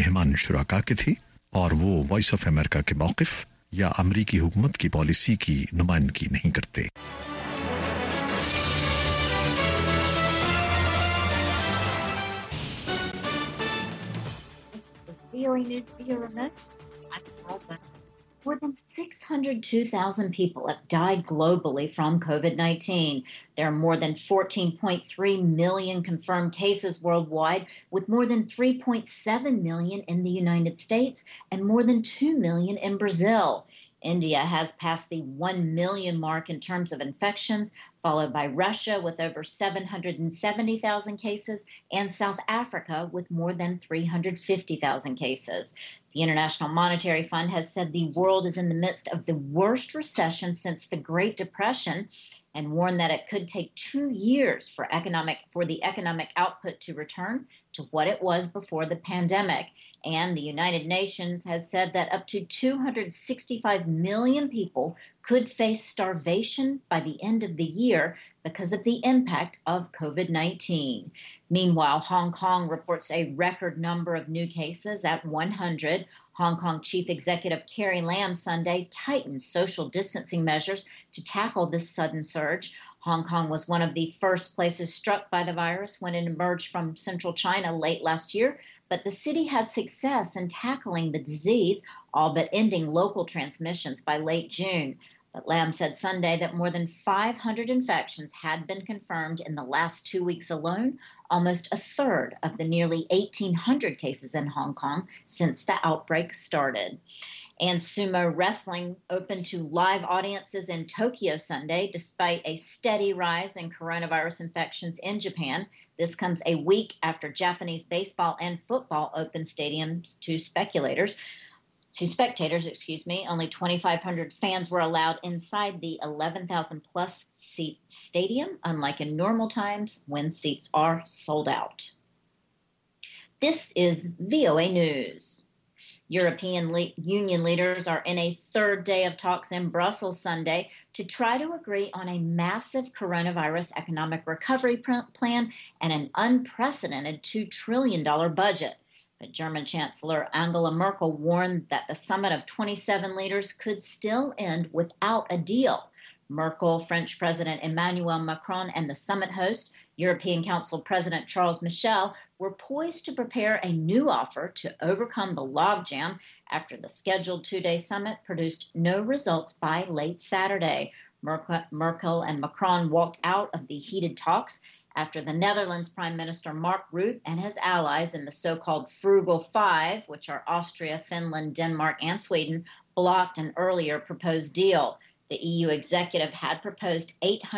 मेहमान शुराका के थे और वो वॉइस ऑफ अमेरिका के मौक़िफ़ या अमरीकी हुकूमत की पॉलिसी की नुमाइंदगी नहीं करते। VOA News Via Remote. I'm Paula. More than 602,000 people have died globally from COVID-19. There are more than 14.3 million confirmed cases worldwide, with more than 3.7 million in the United States and more than 2 million in Brazil. India has passed the 1 million mark in terms of infections, followed by Russia with over 770,000 cases and South Africa with more than 350,000 cases. The International Monetary Fund has said the world is in the midst of the worst recession since the Great Depression and warned that it could take 2 years for the economic output to return to what it was before the pandemic. And the United Nations has said that up to 265 million people could face starvation by the end of the year because of the impact of COVID-19. Meanwhile, Hong Kong reports a record number of new cases at 100. Hong Kong Chief Executive Carrie Lam Sunday tightened social distancing measures to tackle this sudden surge. Hong Kong was one of the first places struck by the virus when it emerged from central China late last year, but the city had success in tackling the disease, all but ending local transmissions by late June. But Lam said Sunday that more than 500 infections had been confirmed in the last 2 weeks alone, almost a third of the nearly 1,800 cases in Hong Kong since the outbreak started. And sumo wrestling opened to live audiences in Tokyo Sunday, despite a steady rise in coronavirus infections in Japan. This comes a week after Japanese baseball and football opened stadiums to spectators. Only 2,500 fans were allowed inside the 11,000 plus seat stadium, unlike in normal times when seats are sold out. This is VOA News. European Union leaders are in a third day of talks in Brussels Sunday to try to agree on a massive coronavirus economic recovery plan and an unprecedented $2 trillion budget. But German Chancellor Angela Merkel warned that the summit of 27 leaders could still end without a deal. Merkel, French President Emmanuel Macron, and the summit host, European Council President Charles Michel, were poised to prepare a new offer to overcome the logjam after the scheduled two-day summit produced no results by late Saturday. Merkel and Macron walked out of the heated talks after the Netherlands Prime Minister Mark Rutte and his allies in the so-called Frugal Five, which are Austria, Finland, Denmark, and Sweden, blocked an earlier proposed deal. The EU executive had proposed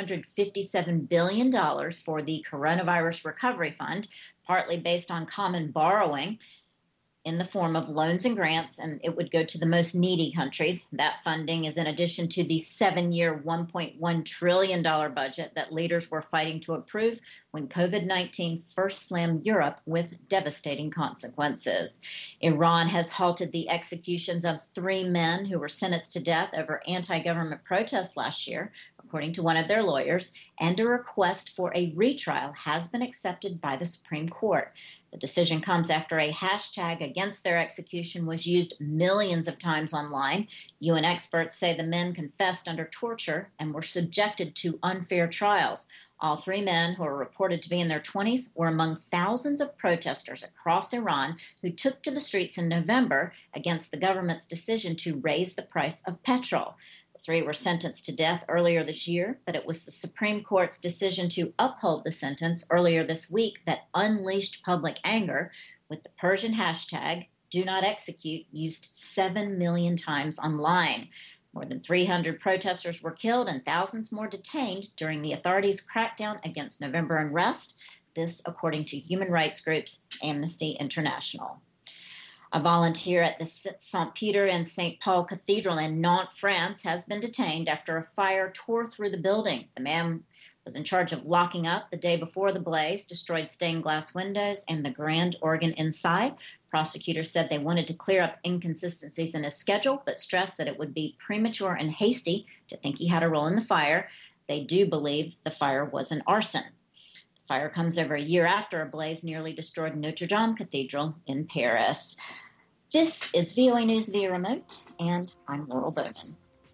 $857 billion for the Coronavirus Recovery Fund, partly based on common borrowing in the form of loans and grants, and it would go to the most needy countries. That funding is in addition to the 7-year $1.1 trillion budget that leaders were fighting to approve when COVID-19 first slammed Europe with devastating consequences. Iran has halted the executions of 3 men who were sentenced to death over anti-government protests last year, according to one of their lawyers, and a request for a retrial has been accepted by the Supreme Court. The decision comes after a hashtag against their execution was used millions of times online. UN experts say the men confessed under torture and were subjected to unfair trials. All 3 men, who are reported to be in their 20s, were among thousands of protesters across Iran who took to the streets in November against the government's decision to raise the price of petrol. 3 were sentenced to death earlier this year, but it was the Supreme Court's decision to uphold the sentence earlier this week that unleashed public anger, with the Persian hashtag #DoNotExecute used 7 million times online. More than 300 protesters were killed and thousands more detained during the authorities' crackdown against November unrest, this according to human rights groups Amnesty International. A volunteer at the St. Peter and St. Paul Cathedral in Nantes, France, has been detained after a fire tore through the building. The man was in charge of locking up the day before the blaze, destroyed stained glass windows and the grand organ inside. Prosecutors said they wanted to clear up inconsistencies in his schedule, but stressed that it would be premature and hasty to think he had a role in the fire. They do believe the fire was an arson. Fire comes over a year after a blaze nearly destroyed Notre Dame Cathedral in Paris. This is VOA News via remote, and I'm Laurel Bowman.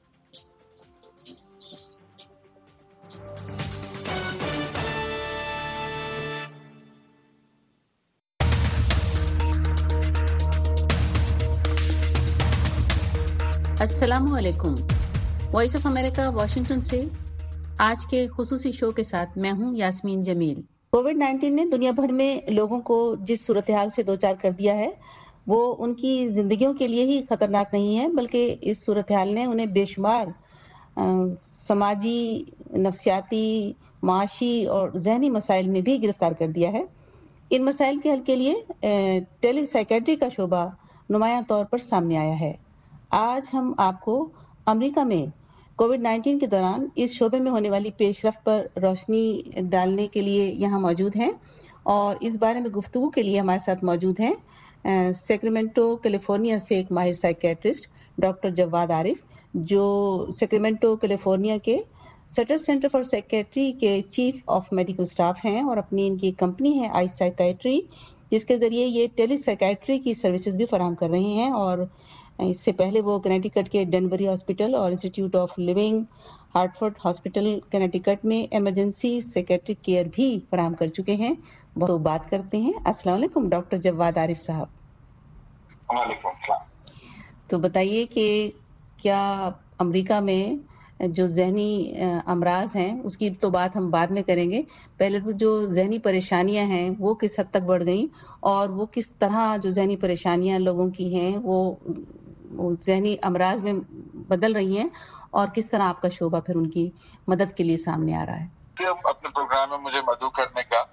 अस्सलामु अलैकुम। Voice of America Washington से आज के खुसूसी show के साथ मैं हूं यास्मीन जमील। कोविड-19 ने दुनिया भर में लोगों को जिस सूरत हाल से दो चार कर दिया है वो उनकी जिंदगियों के लिए ही खतरनाक नहीं है, बल्कि इस सूरत हाल ने उन्हें बेशुमार समाजी, नफ्सियाती, माशी और जहनी मसाइल में भी गिरफ्तार कर दिया है। इन मसाइल के हल के लिए टेली साइकेट्री का शोबा नुमायां तौर पर सामने आया है। आज हम आपको अमेरिका में कोविड-19 के दौरान इस शोबे में होने वाली पेशरफ्त पर रोशनी डालने के लिए यहाँ मौजूद हैं और इस बारे में गुफ्तगू के लिए हमारे साथ मौजूद हैं सैक्रामेंटो कैलिफोर्निया से एक माहिर साइकेट्रिस्ट डॉक्टर जवाद आरिफ, जो सैक्रामेंटो कैलिफोर्निया के सटर सेंटर फॉर साइकेट्री के चीफ ऑफ मेडिकल स्टाफ हैं और अपनी इनकी कंपनी है आई साइकेट्री, जिसके जरिए ये टेली साइकेट्री की सर्विसेज भी फराहम कर रहे हैं। और इससे पहले वो कनेटिकट के डेनबरी हॉस्पिटल और institute of living Hartford hospital Connecticut में इमरजेंसी साइकेट्रिक केयर भी फराहम कर चुके हैं। तो बात करते हैं। अस्सलाम वालेकुम डॉक्टर जवाद आरिफ साहब। वालेकुम अस्सलाम। तो बताइए कि क्या अमेरिका में जो जहनी अमराज हैं उसकी तो बात हम बाद में करेंगे, पहले तो जो जहनी परेशानियां हैं वो किस हद तक बढ़ गई और वो किस तरह जो जहनी परेशानियां लोगों की हैं वो जहनी अमराज में बदल रही हैं और किस तरह आपका शोबा फिर उनकी मदद के लिए सामने आ रहा है। अपने प्रोग्राम में मुझे मदऊ करने का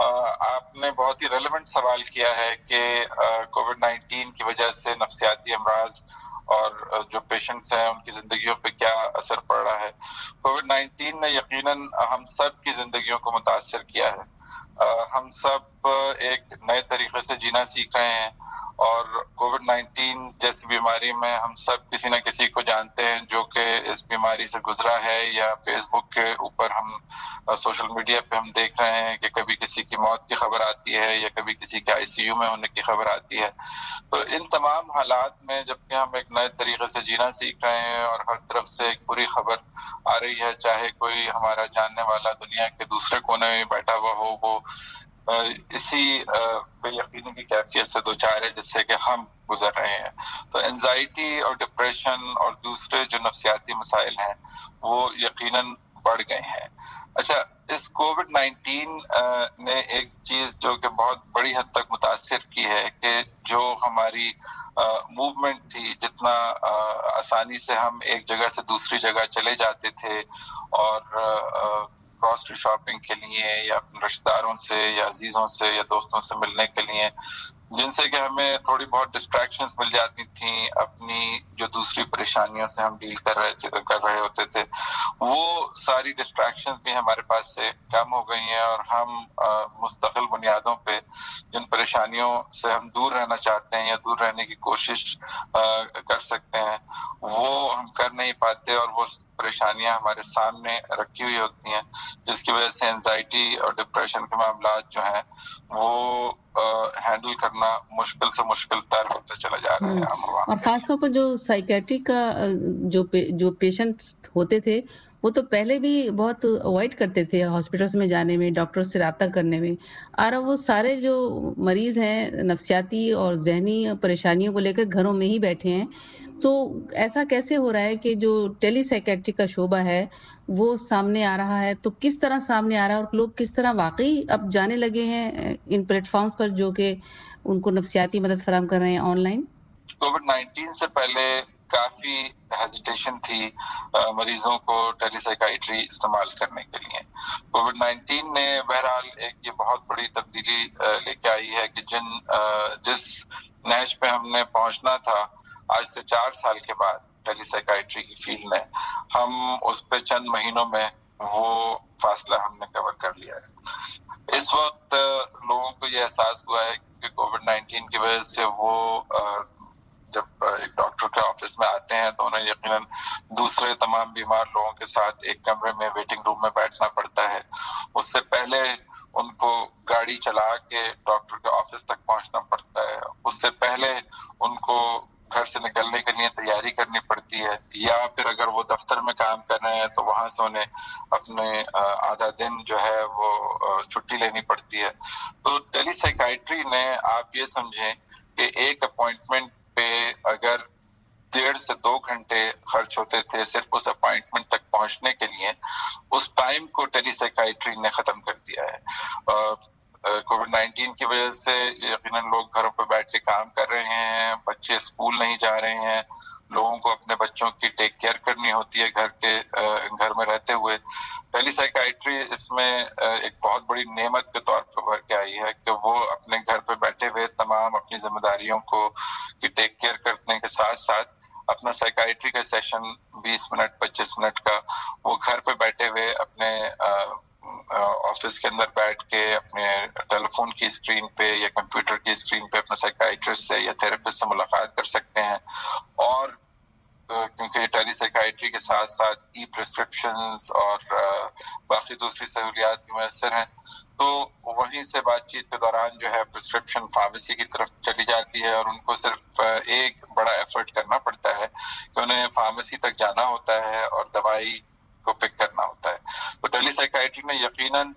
आपने बहुत ही रेलेवेंट सवाल किया है कि कोविड-19 की वजह से नफ्सियाती अमराज और जो पेशेंट्स हैं उनकी जिंदगियों पे क्या असर पड़ रहा है। कोविड-19 ने यकीनन हम सब की जिंदगियों को मुतासर किया है। हम सब एक नए तरीके से जीना सीख रहे हैं और कोविड-19 जैसी बीमारी में हम सब किसी न किसी को जानते हैं जो कि इस बीमारी से गुजरा है, या फेसबुक के ऊपर हम सोशल मीडिया पे हम देख रहे हैं कि कभी किसी की मौत की खबर आती है या कभी किसी के आईसीयू में होने की खबर आती है। तो इन तमाम हालात में जबकि हम एक नए तरीके से जीना सीख रहे हैं और हर तरफ से एक बुरी खबर आ रही है, चाहे कोई हमारा जानने वाला दुनिया के दूसरे कोने में बैठा हुआ हो, वो इसी बेयकीनी की कैफियत से दो चार है जिससे कि हम गुजर रहे हैं। तो एंजाइटी और डिप्रेशन और दूसरे जो नफ्सियाती मसाइल हैं वो यकीनन बढ़ गए हैं। अच्छा, इस कोविड-19 ने एक चीज जो कि बहुत बड़ी हद तक मुतासिर की है कि जो हमारी मूवमेंट थी, जितना आसानी से हम एक जगह से दूसरी जगह चले जाते थे और ग्रॉसरी शॉपिंग के लिए या अपने रिश्तेदारों से या अजीजों से या दोस्तों से मिलने के लिए, जिनसे कि हमें थोड़ी बहुत डिस्ट्रैक्शंस मिल जाती थी, अपनी जो दूसरी परेशानियों से हम डील कर रहे होते थे, वो सारी डिस्ट्रैक्शंस भी हमारे पास से कम हो गई हैं और हम मुस्तकिल बुनियादों पे जिन परेशानियों से हम दूर रहना चाहते हैं या दूर रहने की कोशिश कर सकते हैं वो हम कर नहीं पाते और वो परेशानियां हमारे सामने रखी हुई होती हैं, जिसकी वजह से एंजाइटी और डिप्रेशन के मामलात जो हैं वो हैंडल करना मुश्किल से मुश्किल तर होते चला जा रहा है। और खासतौर पर जो साइकेट्री का जो पेशेंट्स होते थे वो तो पहले भी बहुत अवॉइड करते थे हॉस्पिटल्स में जाने में, डॉक्टर से रब्ता करने में, और वो सारे जो मरीज हैं नफ्सियाती और जहनी परेशानियों को लेकर घरों में ही बैठे हैं। तो ऐसा कैसे हो रहा है कि जो टेली साइकेट्री का शोबा है वो सामने आ रहा है? तो किस तरह सामने आ रहा है और लोग किस तरह वाकई अब जाने लगे हैं इन प्लेटफॉर्म्स पर जो कि उनको नफ्सियाती मदद फराहम कर रहे हैं ऑनलाइन? कोविड-19 से पहले काफी हेजिटेशन थी मरीजों को टेलीसाइकाइट्री इस्तेमाल करने के लिए। कोविड-19 ने बहरहाल एक ये बहुत बड़ी तब्दीली लेके आई है कि जिस नहज पे हमने पहुंचना था आज से 4 साल के बाद टेलीसाइकाइट्री की फील्ड में, हम उस पे चंद महीनों में वो फासला हमने कवर कर लिया है। इस वक्त लोगों को ये एहसास हुआ है कि कोविड-19 की वजह से वो जब एक डॉक्टर के ऑफिस में आते हैं तो उन्हें यकीनन दूसरे तमाम बीमार लोगों के साथ एक कमरे में वेटिंग रूम में बैठना पड़ता है। उससे पहले उनको गाड़ी चला के डॉक्टर के ऑफिस तक पहुंचना पड़ता है। उससे पहले उनको घर से निकलने के लिए तैयारी करनी पड़ती है, या फिर अगर वो दफ्तर में काम कर रहे हैं तो वहां से उन्हें अपने आधा दिन जो है वो छुट्टी लेनी पड़ती है। तो टेलीसाइकाइट्री ने आप ये समझें कि एक अपॉइंटमेंट पे अगर 1.5 से 2 घंटे खर्च होते थे सिर्फ उस अपॉइंटमेंट तक पहुंचने के लिए, उस टाइम को टेलीसाइकाइट्री ने खत्म कर दिया है। कोविड-19 की वजह से यकीनन लोग घरों पर बैठ के काम कर रहे हैं, बच्चे स्कूल नहीं जा रहे हैं, लोगों को अपने बच्चों की टेक केयर करनी होती है घर में रहते हुए। टेलीसाइकाइट्री इसमें एक बहुत बड़ी नेमत के तौर पर भर के आई है कि वो अपने घर पे बैठे हुए तमाम अपनी जिम्मेदारियों को की टेक केयर करने के साथ साथ अपना साइकाइट्री का सेशन 20 मिनट 25 मिनट का वो घर पे बैठे हुए अपने ऑफिस के अंदर बैठ के अपने टेलीफोन की स्क्रीन पे या कंप्यूटर की स्क्रीन पे अपने साइकाइट्रिस्ट से या थेरेपिस्ट से मुलाकात कर सकते हैं। और क्योंकि टेलीसाइकाइट्री के साथ साथ ई प्रिस्क्रिप्शंस और बाकी दूसरी सहूलियात भी मैसर हैं, तो वहीं से बातचीत के दौरान जो है प्रिस्क्रिप्शन फार्मेसी की तरफ चली जाती है और उनको सिर्फ एक बड़ा एफर्ट करना पड़ता है कि उन्हें फार्मेसी तक जाना होता है और दवाई को पिक करना होता है। तो टेलीसाइकाइट्री ने यकीनन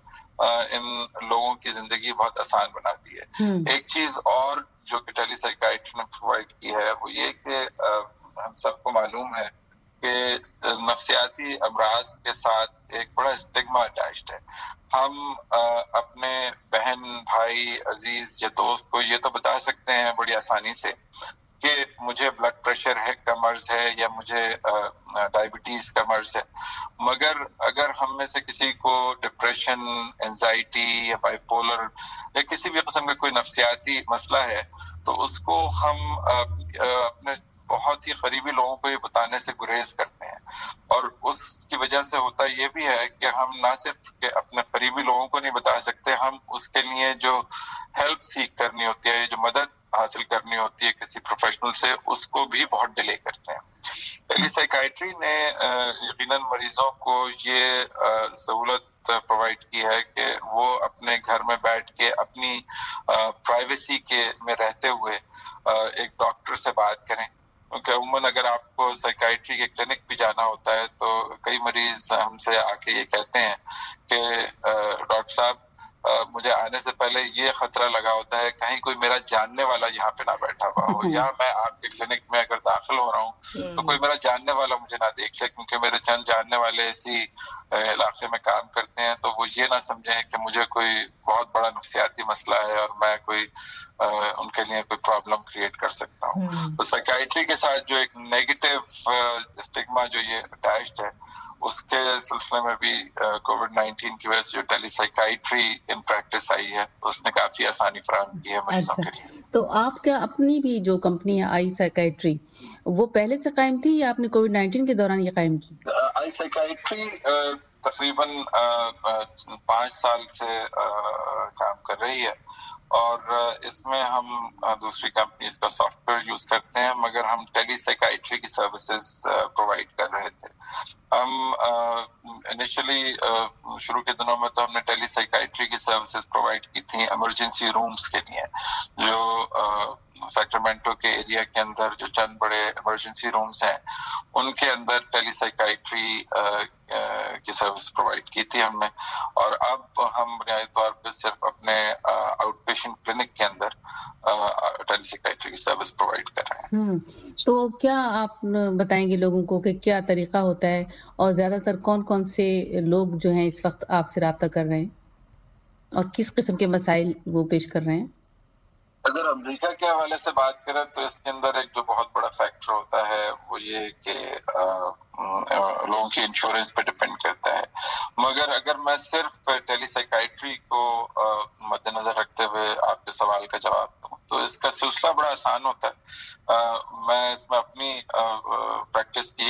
इन लोगों की जिंदगी बहुत आसान बना दी है। एक चीज और जो कि टेलीसाइकाइट्री ने प्रोवाइड की है वो ये कि हम सबको मालूम है कि नफ्सियाती अमराज के साथ एक बड़ा स्टिग्मा अटैच्ड है। हम अपने बहन भाई अजीज या दोस्त को ये तो बता सकते हैं बड़ी आसानी से कि मुझे ब्लड प्रेशर है का मर्ज है या मुझे डायबिटीज का मर्ज है, मगर अगर हम में से किसी को डिप्रेशन, एंजाइटी या बाइपोलर या किसी भी किस्म का कोई नफ्सियाती मसला है तो उसको हम अपने बहुत ही करीबी लोगों को ये बताने से गुरेज करते हैं। और उसकी वजह से होता ये भी है कि हम ना सिर्फ के अपने करीबी लोगों को नहीं बता सकते, हम उसके लिए जो हेल्प सीख करनी होती है, जो मदद हासिल करनी होती है किसी प्रोफेशनल से, उसको भी बहुत डिले करते हैं। टेलीसाइकाइट्री ने यकीनन मरीजों को ये सहूलत प्रोवाइड की है कि वो अपने घर में बैठ के अपनी प्राइवेसी में रहते हुए एक डॉक्टर से बात करें। क्योंकि उम्मन अगर आपको साइकाइट्री के क्लिनिक भी जाना होता है तो कई मरीज हमसे आके ये कहते हैं कि डॉक्टर साहब मुझे आने से पहले ये खतरा लगा होता है कहीं कोई मेरा जानने वाला यहाँ पे ना बैठा हुआ हो, या मैं आपके क्लिनिक में अगर दाखिल हो रहा हूँ तो कोई मेरा जानने वाला मुझे ना देख ले, क्योंकि मेरे चंद जानने वाले इसी इलाके में काम करते हैं, तो वो ये ना समझें कि मुझे कोई बहुत बड़ा नफ्सियाती मसला है और मैं कोई उनके लिए कोई प्रॉब्लम क्रिएट कर सकता हूँ। तो साइकाइट्री के साथ जो एक नेगेटिव स्टिग्मा जो ये अटैच्ड है, उसके सिलसिले में भी कोविड-19 की वजह से जो टेलीसाइकाइट्री इन प्रैक्टिस आई है उसने काफी आसानी फराहम की है मरीजों के लिए। तो आपका अपनी भी जो कंपनी है आई साइकाइट्री, वो पहले से कायम थी या आपने कोविड-19 के दौरान ये कायम की? आई साइकाइट्री तकरीबन 5 साल से काम कर रही है और इसमें हम दूसरी कंपनीज का सॉफ्टवेयर यूज करते हैं, मगर हम टेलीसाइकाइट्री की सर्विसेज प्रोवाइड कर रहे थे। हम इनिशियली शुरू के दिनों में तो हमने टेलीसाइकाइट्री की सर्विसेज प्रोवाइड की थी इमरजेंसी रूम्स के लिए, जो सैक्रामेंटो के एरिया के अंदर जो चंद बड़े इमरजेंसी रूम्स हैं उनके अंदर टेलीसाइकाइट्री की सर्विस प्रोवाइड की थी हमने। और अब हम बुनियादी तौर पर सिर्फ अपने आउट पेशेंट क्लिनिक के अंदर टेलीसाइकाइट्री की सर्विस प्रोवाइड कर रहे हैं। तो क्या आप बताएंगे लोगों को कि क्या तरीका होता है और ज्यादातर कौन कौन से लोग जो हैं इस वक्त आपसे राब्ता कर रहे हैं और किस किस्म के मसाइल वो पेश कर रहे हैं? अगर अमेरिका के हवाले से बात करें तो इसके अंदर एक जो बहुत बड़ा फैक्टर होता है वो ये कि लोगों की इंश्योरेंस पे डिपेंड करता है। मगर अगर मैं सिर्फ टेलीसाइकाइट्री को मद्देनजर रखते हुए आपके सवाल का जवाब दूं तो इसका सिलसिला बड़ा आसान होता है। मैं इसमें अपनी प्रैक्टिस की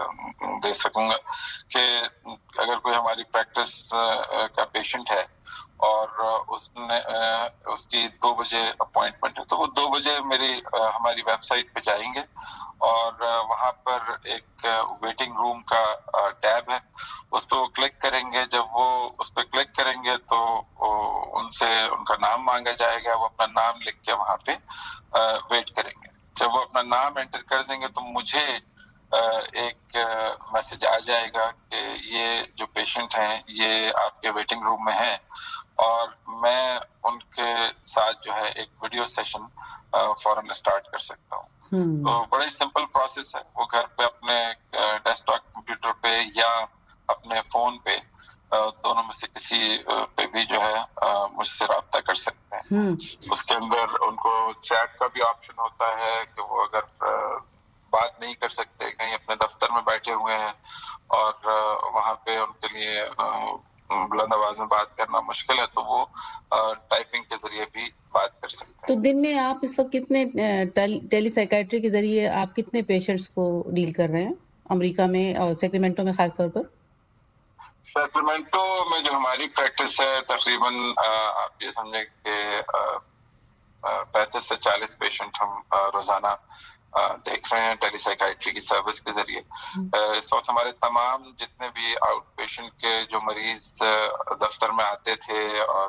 एग्जांपल दे सकूंगा कि अगर कोई हमारी प्रैक्टिस का पेशेंट है اور اس کی 2 بجے اپوائنٹمنٹ ہے. تو وہ 2 بجے ہماری ویب سائٹ پہ جائیں گے اور وہاں پر ایک ویٹنگ روم کا ٹیب ہے, اس پہ وہ کلک کریں گے. جب وہ اس پہ کلک کریں گے تو ان سے ان کا نام مانگا جائے گا, وہ اپنا نام لکھ کے وہاں پہ ویٹ کریں گے. جب وہ اپنا نام انٹر کر دیں گے تو مجھے ایک میسج آ جائے گا کہ یہ جو پیشنٹ ہیں یہ آپ کے ویٹنگ روم میں ہیں, اور میں ان کے ساتھ جو ہے ایک ویڈیو سیشن فوراً اسٹارٹ کر سکتا ہوں. تو بڑا ہی سمپل پروسیس ہے. وہ گھر پہ اپنے ڈیسک ٹاپ کمپیوٹر پہ یا اپنے فون پہ دونوں میں سے کسی پہ بھی جو ہے مجھ سے رابطہ کر سکتے ہیں. اس کے اندر ان کو چیٹ کا بھی آپشن ہوتا ہے کہ وہ اگر بات نہیں کر سکتے, کہیں اپنے دفتر میں بیٹھے ہوئے ہیں اور وہاں پہ ان کے لیے بلند آواز میں بات کرنا مشکل ہے, تو وہ ٹائپنگ کے ذریعے بھی بات کر سکتے ہیں. تو دن میں آپ اس وقت کتنے ٹیلی سائیکیٹری کے ذریعے آپ کتنے پیشنٹس کو ڈیل کر رہے ہیں امریکہ میں اور سیکریمنٹو میں خاص طور پر؟ سیکریمنٹو میں جو ہماری پریکٹس ہے تقریباً آپ یہ سمجھیں کہ 35 سے 40 پیشنٹ ہم روزانہ دیکھ رہے ہیں ٹیلی سائیکیٹری کی سروس کے ذریعے. اس وقت ہمارے تمام جتنے بھی آؤٹ پیشنٹ کے جو مریض دفتر میں آتے تھے اور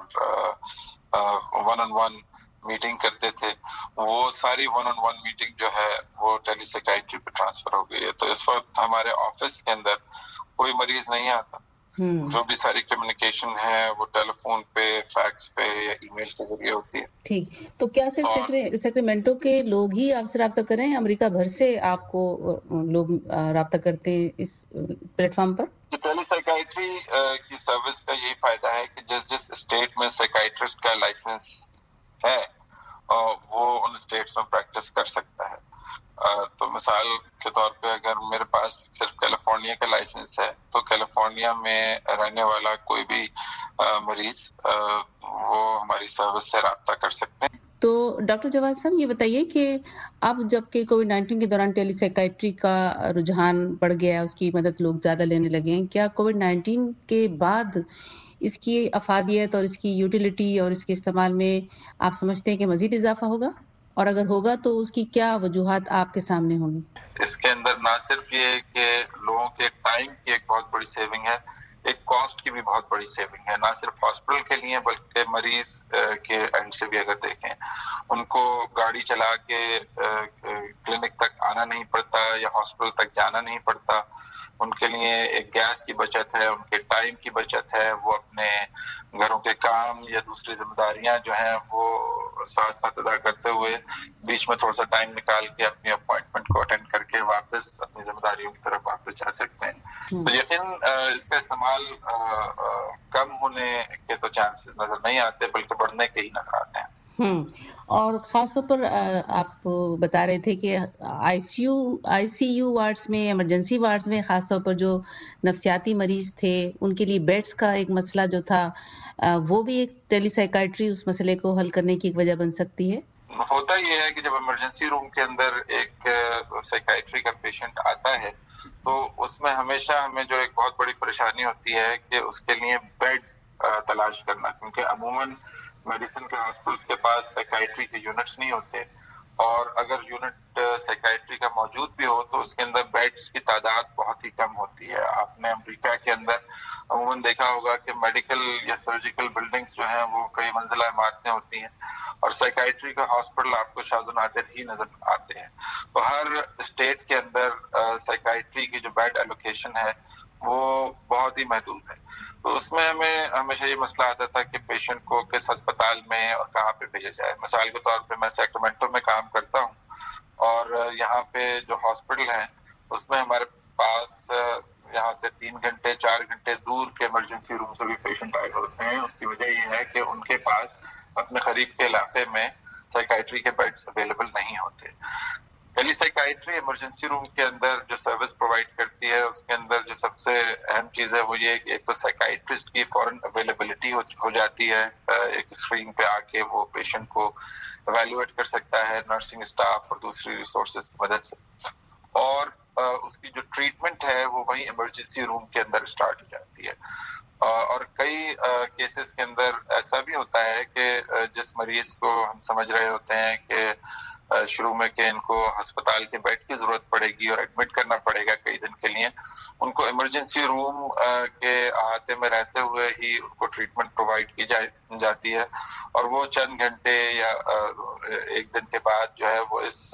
1-on-1 میٹنگ کرتے تھے, وہ ساری 1-on-1 میٹنگ جو ہے وہ ٹیلی سائیکیٹری پہ ٹرانسفر ہو گئی ہے. تو اس وقت ہمارے آفس کے اندر کوئی مریض نہیں آتا. جو بھی ساری کمیونیکیشن ہے وہ ٹیلی فون پہ, فیکس پہ یا ای میل کے ذریعے ہوتی ہے. ٹھیک. تو کیا صرف سیکریمنٹو کے لوگ ہی آپ سے رابطہ کریں, امریکہ بھر سے آپ کو لوگ رابطہ کرتے ہیں اس پلیٹ فارم پر؟ ٹیلی سائیکیٹری کی سروس کا یہی فائدہ ہے کہ جس اسٹیٹ میں سائیکیٹرسٹ کا لائسنس ہے وہ ان اسٹیٹس میں پریکٹس کر سکتا ہے. تو مثال کے طور پہ اگر میرے پاس صرف کیلیفورنیا کا لائسنس ہے تو کیلیفورنیا میں رہنے والا کوئی بھی مریض وہ ہماری سروس سے رابطہ کر سکتے ہیں. تو ڈاکٹر جواد صاحب یہ بتائیے کہ اب جب کہ کووڈ-19 کے دوران ٹیلی سائیکیٹری کا رجحان بڑھ گیا, اس کی مدد لوگ زیادہ لینے لگے ہیں, کیا کووڈ-19 کے بعد اس کی افادیت اور اس کی یوٹیلیٹی اور اس کے استعمال میں آپ سمجھتے ہیں کہ مزید اضافہ ہوگا, اور اگر ہوگا تو اس کی کیا وجوہات آپ کے سامنے ہوں گی؟ اس کے اندر نہ صرف یہ کہ لوگوں کے ٹائم کی ایک بہت بڑی سیونگ ہے, ایک کاسٹ کی بھی بہت بڑی سیونگ ہے, نہ صرف ہاسپٹل کے لیے بلکہ مریض کے اینڈ سے بھی. اگر دیکھیں ان کو گاڑی چلا کے کلینک تک آنا نہیں پڑتا یا ہاسپٹل تک جانا نہیں پڑتا, ان کے لیے ایک گیس کی بچت ہے, ان کے ٹائم کی بچت ہے, وہ اپنے گھروں کے کام یا دوسری ذمہ داریاں جو ہیں وہ ساتھ ساتھ ادا کرتے ہوئے بیچ میں تھوڑا سا ٹائم نکال کے اپنی اپوائنٹمنٹ کو اٹینڈ کر کے واپس اپنی ذمہ داریوں کی طرف واپس جا سکتے ہیں. تو یقیناً اس کا استعمال کم ہونے کے تو چانسز نظر نہیں آتے بلکہ بڑھنے کے ہی نظر آتے ہیں. اور خاص طور پر آپ بتا رہے تھے کہ آئی سی یو وارڈز میں, ایمرجنسی وارڈز میں خاص طور پر جو نفسیاتی مریض تھے ان کے لیے بیڈز کا ایک مسئلہ جو تھا, وہ بھی ایک ٹیلی سائیکیٹری اس مسئلے کو حل کرنے کی ایک وجہ بن سکتی ہے. ہوتا یہ ہے کہ جب ایمرجنسی روم کے اندر ایک سائیکیٹری کا پیشنٹ آتا ہے تو اس میں ہمیشہ ہمیں جو ایک بہت بڑی پریشانی ہوتی ہے کہ اس کے لیے بیڈ تلاش کرنا, کیونکہ عموماً میڈیسن کے ہاسپٹلس کے پاس سائیکیٹری کے یونٹس نہیں ہوتے, اور اگر یونٹ سائیکیٹری کا موجود بھی ہو تو اس کے اندر بیڈز کی تعداد بہت ہی کم ہوتی ہے. آپ نے امریکہ کے اندر عموماً دیکھا ہوگا کہ میڈیکل یا سرجیکل بلڈنگز جو ہیں وہ کئی منزلہ عمارتیں ہوتی ہیں, اور سائیکیٹری کا ہاسپٹل آپ کو شاذ و نادر ہی نظر آتے ہیں. تو ہر اسٹیٹ کے اندر سائیکیٹری کی جو بیڈ ایلوکیشن ہے وہ بہت ہی محدود ہے. تو اس میں ہمیں ہمیشہ یہ مسئلہ آتا تھا کہ پیشنٹ کو کس ہسپتال میں اور کہاں پہ بھیجا جائے. مثال کے طور پہ میں سیکرامنٹو میں کام کرتا ہوں, اور یہاں پہ جو ہاسپٹل ہیں اس میں ہمارے پاس یہاں سے 3 گھنٹے 4 گھنٹے دور کے ایمرجنسی روم سے بھی پیشنٹ آئے ہوتے ہیں. اس کی وجہ یہ ہے کہ ان کے پاس اپنے قریب کے علاقے میں سائیکیٹری کے بیڈز اویلیبل نہیں ہوتے. ٹیلی سائیکیٹری ایمرجنسی روم کے اندر جو سروس پرووائڈ کرتی ہے اس کے اندر جو سب سے اہم چیز ہے وہ یہ کہ ایک تو سائیکیٹرسٹ کی فوراً اویلیبلٹی ہو جاتی ہے, ایک اسکرین پہ آ کے وہ پیشنٹ کو ایویلویٹ کر سکتا ہے نرسنگ اسٹاف اور دوسری ریسورسز کی مدد سے, اور اس کی جو ٹریٹمنٹ ہے وہ وہیں ایمرجنسی روم کے اندر اسٹارٹ ہو جاتی ہے. اور کئی کیسز کے اندر ایسا بھی ہوتا ہے کہ جس مریض کو ہم سمجھ رہے ہوتے ہیں کہ شروع میں کہ ان کو ہسپتال کے بیڈ کی ضرورت پڑے گی اور ایڈمٹ کرنا پڑے گا کئی دن کے لیے، ان کو ایمرجنسی روم کے احاطے میں رہتے ہوئے ہی ان کو ٹریٹمنٹ پرووائڈ کی جاتی ہے، اور وہ چند گھنٹے یا ایک دن کے بعد جو ہے وہ اس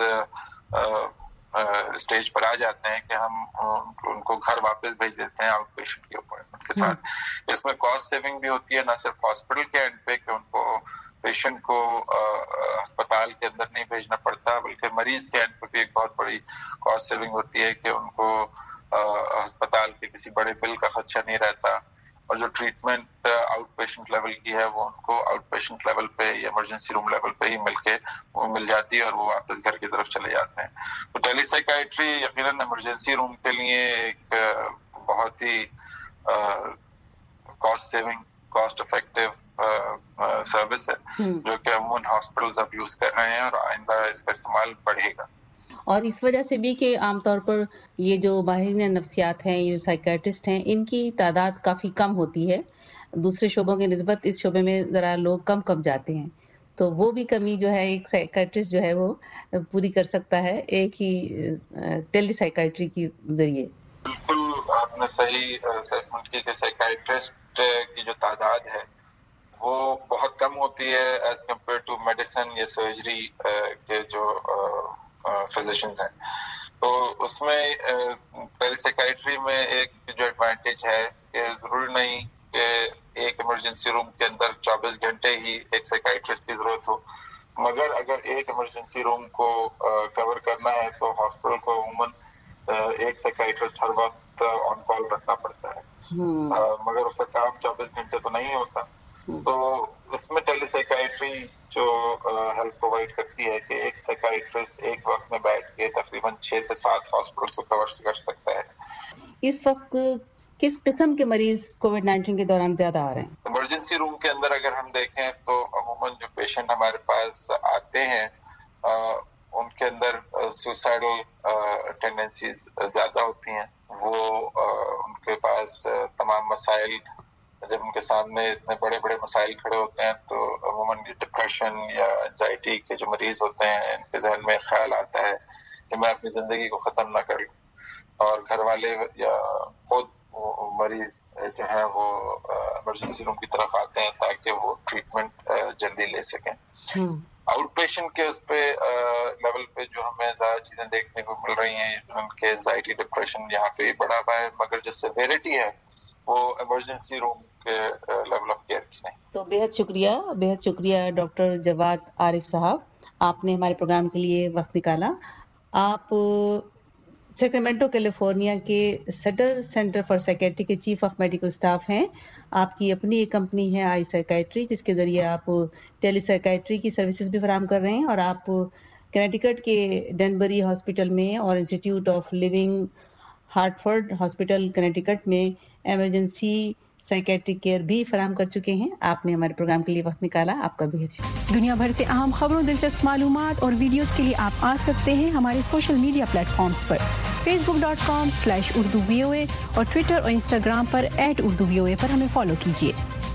اسٹیج پر آ جاتے ہیں کہ ہم ان کو گھر واپس بھیج دیتے ہیں آؤٹ پیشنٹ کی اپوائنٹمنٹ کے ساتھ۔ اس میں کاسٹ سیونگ بھی ہوتی ہے، نہ صرف ہاسپٹل کے اینڈ پہ کہ ان کو پیشنٹ کو ہسپتال کے اندر نہیں بھیجنا پڑتا، بلکہ مریض کے اینڈ پہ بھی ایک بہت بڑی کاسٹ سیونگ ہوتی ہے کہ ان کو ہسپتال کے کسی بڑے بل کا خدشہ نہیں رہتا، اور جو ٹریٹمنٹ آؤٹ پیشنٹ لیول کی ہے وہ ان کو آؤٹ پیشنٹ لیول پہ یا ایمرجنسی روم لیول پہ ہی مل جاتی ہے، اور وہ واپس گھر کی طرف چلے جاتے ہیں۔ تو ٹیلی سائیکائٹری یقیناً ایمرجنسی روم کے لیے ایک بہت ہی cost saving, cost effective service ہے جو کہ عموماً ہاسپٹلز اب یوز کر رہے ہیں، اور آئندہ اس کا استعمال بڑھے گا۔ اور اس وجہ سے بھی کہ عام طور پر یہ جو ماہرین نفسیات ہیں، یہ سائیکیٹرسٹ ہیں، ان کی تعداد کافی کم ہوتی ہے، دوسرے شعبوں کی نسبت اس شعبے میں ذرا لوگ کم جاتے ہیں، تو وہ بھی کمی جو ہے ایک سائیکیٹرسٹ جو ہے وہ پوری کر سکتا ہے ایک ہی ٹیلی سائیکیٹری کے ذریعے۔ بالکل آپ نے صحیح اسیسمنٹ کی کہ سائیکیٹرسٹ کی جو تعداد ہے وہ بہت کم ہوتی ہے ایز کمپیئر ٹو میڈیسن یا سرجری کے جو فزیشنز ہیں۔ تو اس میں ٹیلی سائیکائٹری میں ایک جو ایڈوانٹیج ہے کہ ضروری نہیں کہ ایک ایمرجنسی روم کے اندر 24 گھنٹے ہی ایک سائیکائٹرسٹ کی ضرورت ہو، مگر اگر ایک ایمرجنسی روم کو کور کرنا ہے تو ہاسپٹل کو عموماً ایک سائیکائٹرسٹ ہر وقت آن کال رکھنا پڑتا ہے، مگر اس کا کام 24 گھنٹے تو نہیں ہوتا۔ تو اس میں ٹیلی سائیکائٹری جو ہیلپ پرووائڈ کرتی ہے کہ ایک سائیکائٹرسٹ ایک وقت میں بیٹھ کے تقریباً 6 سے 7 ہاسپٹلس کو کور کر سکتا ہے۔ اس وقت کس قسم کے مریض کووڈ-19 کے دوران زیادہ آ رہے ہیں؟ ایمرجنسی روم کے اندر اگر ہم دیکھیں تو عموماً جو پیشنٹ ہمارے پاس آتے ہیں ان کے اندر سوسائڈل ٹینڈنسیز زیادہ ہوتی ہیں، وہ ان کے پاس تمام مسائل، جب ان کے سامنے اتنے بڑے بڑے مسائل کھڑے ہوتے ہیں تو عموماً ڈپریشن یا انزائٹی کے جو مریض ہوتے ہیں ان کے ذہن میں خیال آتا ہے کہ میں اپنی زندگی کو ختم نہ کر لوں، اور گھر والے یا خود مریض جو ہیں وہ ایمرجنسی روم کی طرف آتے ہیں تاکہ وہ ٹریٹمنٹ جلدی لے سکیں۔ آؤٹ پیشنٹ کے اس پہ لیول پہ جو ہمیں زیادہ چیزیں دیکھنے کو مل رہی ہیں، ان کے انزائٹی ڈپریشن یہاں پہ بڑا ہوا ہے، مگر جو سیویرٹی ہے وہ ایمرجنسی روم کے لیول آف کیئر کی نہیں۔ تو بہت شکریہ ڈاکٹر جواد عارف صاحب، آپ نے ہمارے پروگرام کے لیے وقت نکالا۔ آپ سیکرامنٹو کیلیفورنیا کے سٹر سینٹر فار سائیکیٹری کے چیف آف میڈیکل اسٹاف ہیں۔ آپ کی اپنی ایک کمپنی ہے آئی سائیکیٹری، جس کے ذریعے آپ ٹیلی سائیکیٹری کی سروسز بھی فراہم کر رہے ہیں، اور آپ کنیکٹیکٹ کے ڈینبری ہاسپٹل میں اور institute of living Hartford hospital Connecticut میں ایمرجنسی سائیکیٹری کیئر بھی فراہم کر چکے ہیں۔ آپ نے ہمارے پروگرام کے لیے وقت نکالا، آپ کا بہت شکریہ۔ دنیا بھر سے اہم خبروں، دلچسپ معلومات اور ویڈیوز کے لیے آپ آ سکتے ہیں ہمارے سوشل میڈیا پلیٹ فارمز پر، facebook.com/urduvoa اور ٹویٹر اور انسٹاگرام پر @urduvoa پر ہمیں فالو کیجیے۔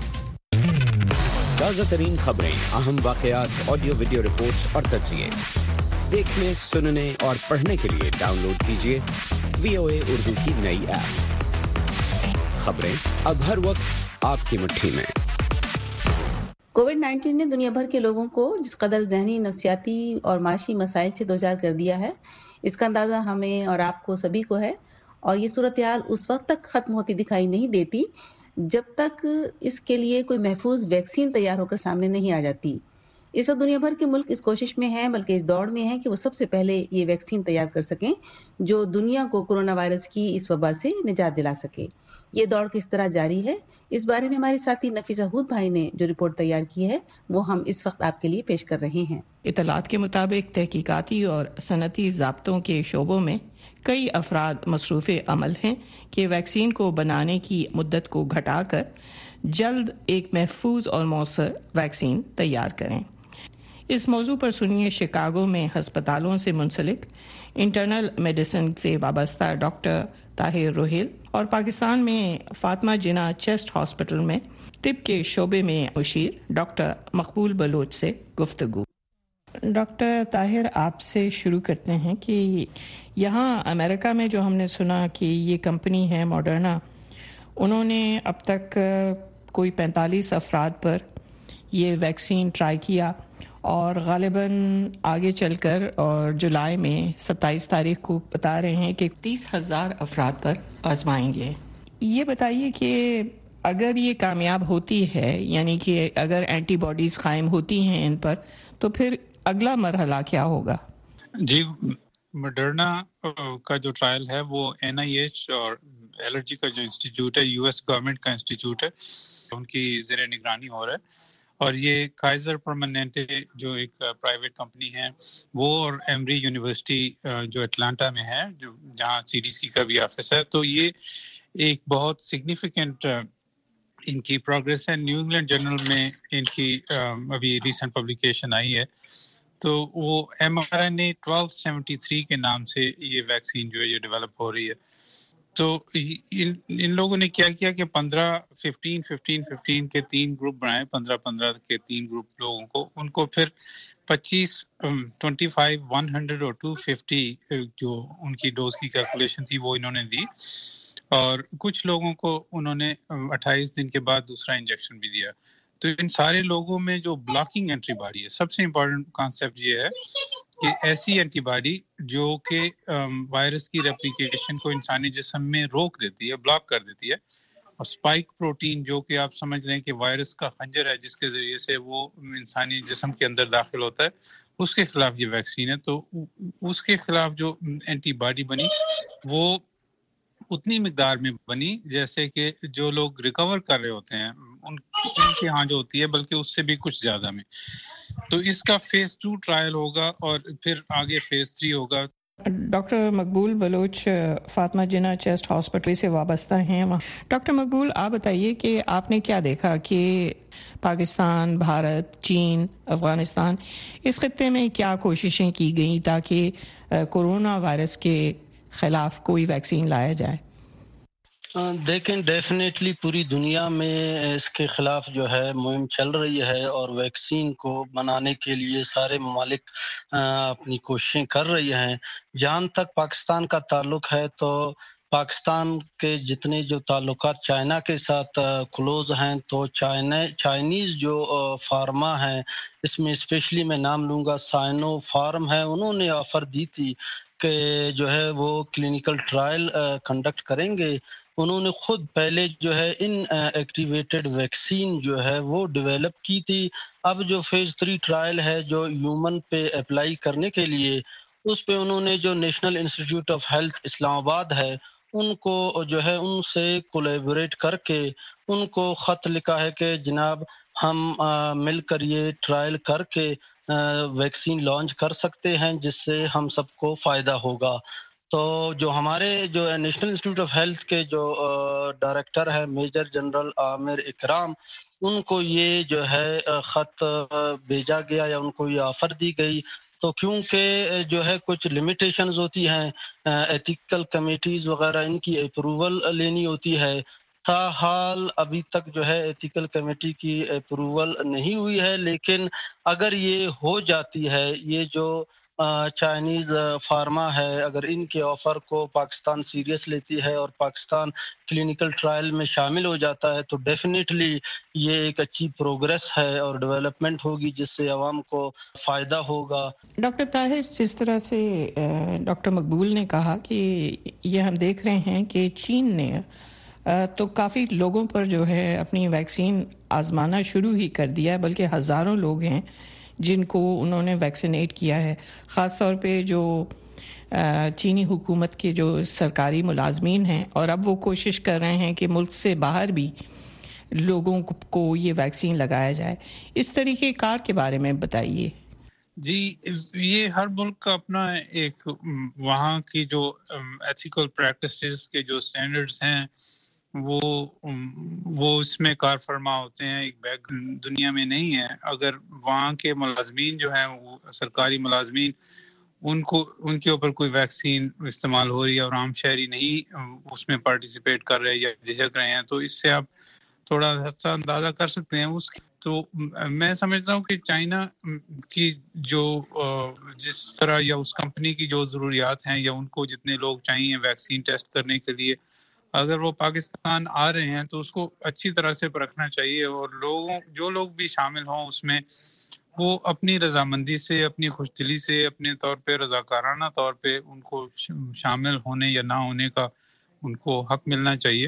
تازہ ترین خبریں، اہم واقعات، آڈیو ویڈیو رپورٹس اور تجزیے دیکھنے، سننے اور پڑھنے کے لیے ڈاؤن لوڈ کیجیے VOA اردو کی نئی ایپ۔ خبریں اب ہر وقت آپ کی مٹھی میں۔ کووڈ-19 نے دنیا بھر کے لوگوں کو جس قدر ذہنی، نفسیاتی اور معاشی مسائل سے دوچار کر دیا ہے، اس کا اندازہ ہمیں اور آپ کو سبھی کو ہے، اور یہ صورتحال اس وقت تک ختم ہوتی دکھائی نہیں دیتی جب تک اس کے لیے کوئی محفوظ ویکسین تیار ہو کر سامنے نہیں آ جاتی۔ اس وقت دنیا بھر کے ملک اس کوشش میں ہیں، بلکہ اس دوڑ میں ہیں کہ وہ سب سے پہلے یہ ویکسین تیار کر سکیں جو دنیا کو کورونا وائرس کی اس وبا سے نجات دلا سکے۔ یہ دوڑ کس طرح جاری ہے، اس بارے میں ہمارے ساتھی نفیسہ ہود بھائی نے جو رپورٹ تیار کی ہے وہ ہم اس وقت آپ کے لیے پیش کر رہے ہیں۔ اطلاعات کے مطابق تحقیقاتی اور صنعتی ضابطوں کے شعبوں میں کئی افراد مصروف عمل ہیں کہ ویکسین کو بنانے کی مدت کو گھٹا کر جلد ایک محفوظ اور مؤثر ویکسین تیار کریں۔ اس موضوع پر سنیے شکاگو میں ہسپتالوں سے منسلک انٹرنل میڈیسن سے وابستہ ڈاکٹر طاہر روہیل اور پاکستان میں فاطمہ جناح چیسٹ ہاسپٹل میں طب کے شعبے میں مشیر ڈاکٹر مقبول بلوچ سے گفتگو۔ ڈاکٹر طاہر، آپ سے شروع کرتے ہیں کہ یہاں امریکہ میں جو ہم نے سنا کہ یہ کمپنی ہے ماڈرنا، انہوں نے اب تک کوئی 45 افراد پر یہ ویکسین ٹرائی کیا اور غالباً آگے چل کر اور جولائی میں 27 تاریخ کو بتا رہے ہیں کہ 30,000 افراد پر آزمائیں گے۔ یہ بتائیے کہ اگر یہ کامیاب ہوتی ہے، یعنی کہ اگر اینٹی باڈیز قائم ہوتی ہیں ان پر، تو پھر اگلا مرحلہ کیا ہوگا؟ جی، مڈرنا کا جو ٹرائل ہے وہ NIH اور الرجی کا جو انسٹیٹیوٹ ہے، US گورنمنٹ کا انسٹیٹیوٹ ہے، ان کی زیر نگرانی ہو رہا ہے۔ اور یہ کائزر پرماننٹے جو ایک پرائیویٹ کمپنی ہے، وہ اور ایمری یونیورسٹی جو اٹلانٹا میں ہے، جو جہاں CDC کا بھی آفس ہے، تو یہ ایک بہت سگنیفیکنٹ ان کی پروگریس ہے۔ نیو انگلینڈ جرنل میں ان کی ابھی ریسنٹ پبلیکیشن آئی ہے، تو وہ mRNA 1273 کے نام سے یہ ویکسین جو ہے یہ ڈیولپ ہو رہی ہے۔ تو ان لوگوں نے کیا کیا کہ 15 کے 3 گروپ بنائے، 15 کے 3 گروپ لوگوں کو، ان کو پھر 25 100 اور 250 جو ان کی ڈوز کی کیلکولیشن تھی وہ انہوں نے دی، اور کچھ لوگوں کو انہوں نے 28 دن کے بعد دوسرا انجیکشن بھی دیا۔ تو ان سارے لوگوں میں جو بلاکنگ اینٹی باڈی ہے، سب سے امپورٹنٹ کانسیپٹ یہ ہے کہ ایسی اینٹی باڈی جو کہ وائرس کی ریپلیکیشن کو انسانی جسم میں روک دیتی ہے، بلاک کر دیتی ہے، اور اسپائک پروٹین جو کہ آپ سمجھ لیں کہ وائرس کا خنجر ہے جس کے ذریعے سے وہ انسانی جسم کے اندر داخل ہوتا ہے، اس کے خلاف یہ ویکسین ہے۔ تو اس کے خلاف جو اینٹی باڈی بنی وہ اتنی مقدار میں بنی جیسے کہ جو لوگ ریکور کر رہے ہوتے ہیں ان کے ہاں جو ہوتی ہے، بلکہ اس سے بھی کچھ زیادہ میں۔ تو اس کا فیز 2 ٹرائل ہوگا اور پھر آگے فیز 3 ہوگا۔ Doctor Maqbool Baloch Fatima Jinnah chest hospital سے وابستہ ہیں۔ ڈاکٹر مقبول، آپ بتائیے کہ آپ نے کیا دیکھا کہ پاکستان، بھارت، چین، افغانستان، اس خطے میں کیا کوششیں کی گئیں تاکہ کورونا وائرس کے خلاف کوئی ویکسین لایا جائے؟ دیکھیں، ڈیفینیٹلی پوری دنیا میں اس کے خلاف جو ہے مہم چل رہی ہے، اور ویکسین کو بنانے کے لیے سارے ممالک اپنی کوششیں کر رہی ہیں۔ جہاں تک پاکستان کا تعلق ہے تو پاکستان کے جتنے جو تعلقات چائنا کے ساتھ کلوز ہیں، تو چائنیز جو فارما ہیں، اس میں اسپیشلی میں نام لوں گا سائنو فارم ہے، انہوں نے آفر دی تھی کہ جو ہے وہ کلینیکل ٹرائل کنڈکٹ کریں گے۔ انہوں نے خود پہلے جو ہے ان ایکٹیویٹڈ ویکسین جو ہے وہ ڈیولپ کی تھی۔ اب جو فیز 3 ٹرائل ہے جو ہیومن پہ اپلائی کرنے کے لیے، اس پہ انہوں نے جو national institute of health Islamabad ہے ان کو جو ہے ان سے کولیبوریٹ کر کے ان کو خط لکھا ہے کہ جناب ہم مل کر یہ ٹرائل کر کے ویکسین لانچ کر سکتے ہیں جس سے ہم سب کو فائدہ ہوگا۔ تو جو ہمارے جو نیشنل انسٹیٹیوٹ آف ہیلتھ کے جو ڈائریکٹر ہے میجر جنرل عامر اکرام، ان کو یہ جو ہے خط بھیجا گیا یا ان کو یہ آفر دی گئی، تو کیونکہ جو ہے کچھ لمیٹیشنز ہوتی ہیں، ایتھیکل کمیٹیز وغیرہ ان کی اپروول لینی ہوتی ہے، تاحال ابھی تک جو ہے ایتھیکل کمیٹی کی اپروول نہیں ہوئی ہے، لیکن اگر یہ ہو جاتی ہے، یہ جو چائنیز فارما ہے، اگر ان کے آفر کو پاکستان سیریس لیتی ہے اور پاکستان کلینیکل ٹرائل میں شامل ہو جاتا ہے، تو ڈیفینیٹلی یہ ایک اچھی پروگریس ہے اور ڈیولپمنٹ ہوگی جس سے عوام کو فائدہ ہوگا۔ ڈاکٹر طاہر، جس طرح سے ڈاکٹر مقبول نے کہا کہ یہ ہم دیکھ رہے ہیں کہ چین نے تو کافی لوگوں پر جو ہے اپنی ویکسین آزمانا شروع ہی کر دیا ہے، بلکہ ہزاروں لوگ ہیں جن کو انہوں نے ویکسینیٹ کیا ہے، خاص طور پہ جو چینی حکومت کے جو سرکاری ملازمین ہیں، اور اب وہ کوشش کر رہے ہیں کہ ملک سے باہر بھی لوگوں کو یہ ویکسین لگایا جائے۔ اس طریقے کار کے بارے میں بتائیے۔ جی، یہ ہر ملک کا اپنا ایک وہاں کی جو ایتھیکل پریکٹسز کے جو سٹینڈرڈز ہیں وہ اس میں کار فرما ہوتے ہیں، ایک بیگ دنیا میں نہیں ہے. اگر وہاں کے ملازمین جو ہیں، وہ سرکاری ملازمین، ان کے اوپر کوئی ویکسین استعمال ہو رہی ہے اور عام شہری نہیں اس میں پارٹیسپیٹ کر رہے یا جھجک رہے ہیں، تو اس سے آپ تھوڑا سا اندازہ کر سکتے ہیں اس کی. تو میں سمجھتا ہوں کہ چائنا کی جو جس طرح یا اس کمپنی کی جو ضروریات ہیں یا ان کو جتنے لوگ چاہیے ویکسین ٹیسٹ کرنے کے لیے، اگر وہ پاکستان آ رہے ہیں تو اس کو اچھی طرح سے پرکھنا چاہیے، اور جو لوگ بھی شامل ہوں اس میں، وہ اپنی رضامندی سے، اپنی خوش دلی سے، اپنے طور پہ رضاکارانہ طور پہ ان کو شامل ہونے یا نہ ہونے کا ان کو حق ملنا چاہیے.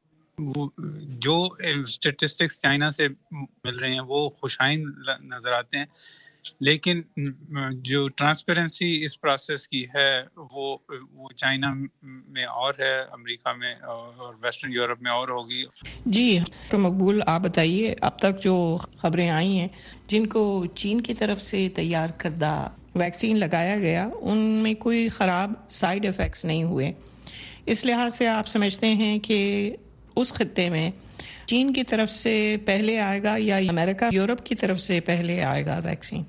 جو اسٹیٹسٹکس چائنا سے مل رہے ہیں وہ خوشائند نظر آتے ہیں، لیکن جو ٹرانسپیرنسی اس پروسیس کی ہے وہ چائنا میں اور ہے، امریکہ میں اور ویسٹرن یورپ میں اور ہوگی. جی ڈاکٹر مقبول، آپ بتائیے، اب تک جو خبریں آئی ہیں جن کو چین کی طرف سے تیار کردہ ویکسین لگایا گیا، ان میں کوئی خراب سائیڈ ایفیکٹس نہیں ہوئے، اس لحاظ سے آپ سمجھتے ہیں کہ اس خطے میں چین کی طرف سے پہلے آئے گا یا امریکہ یورپ کی طرف سے پہلے آئے گا ویکسین؟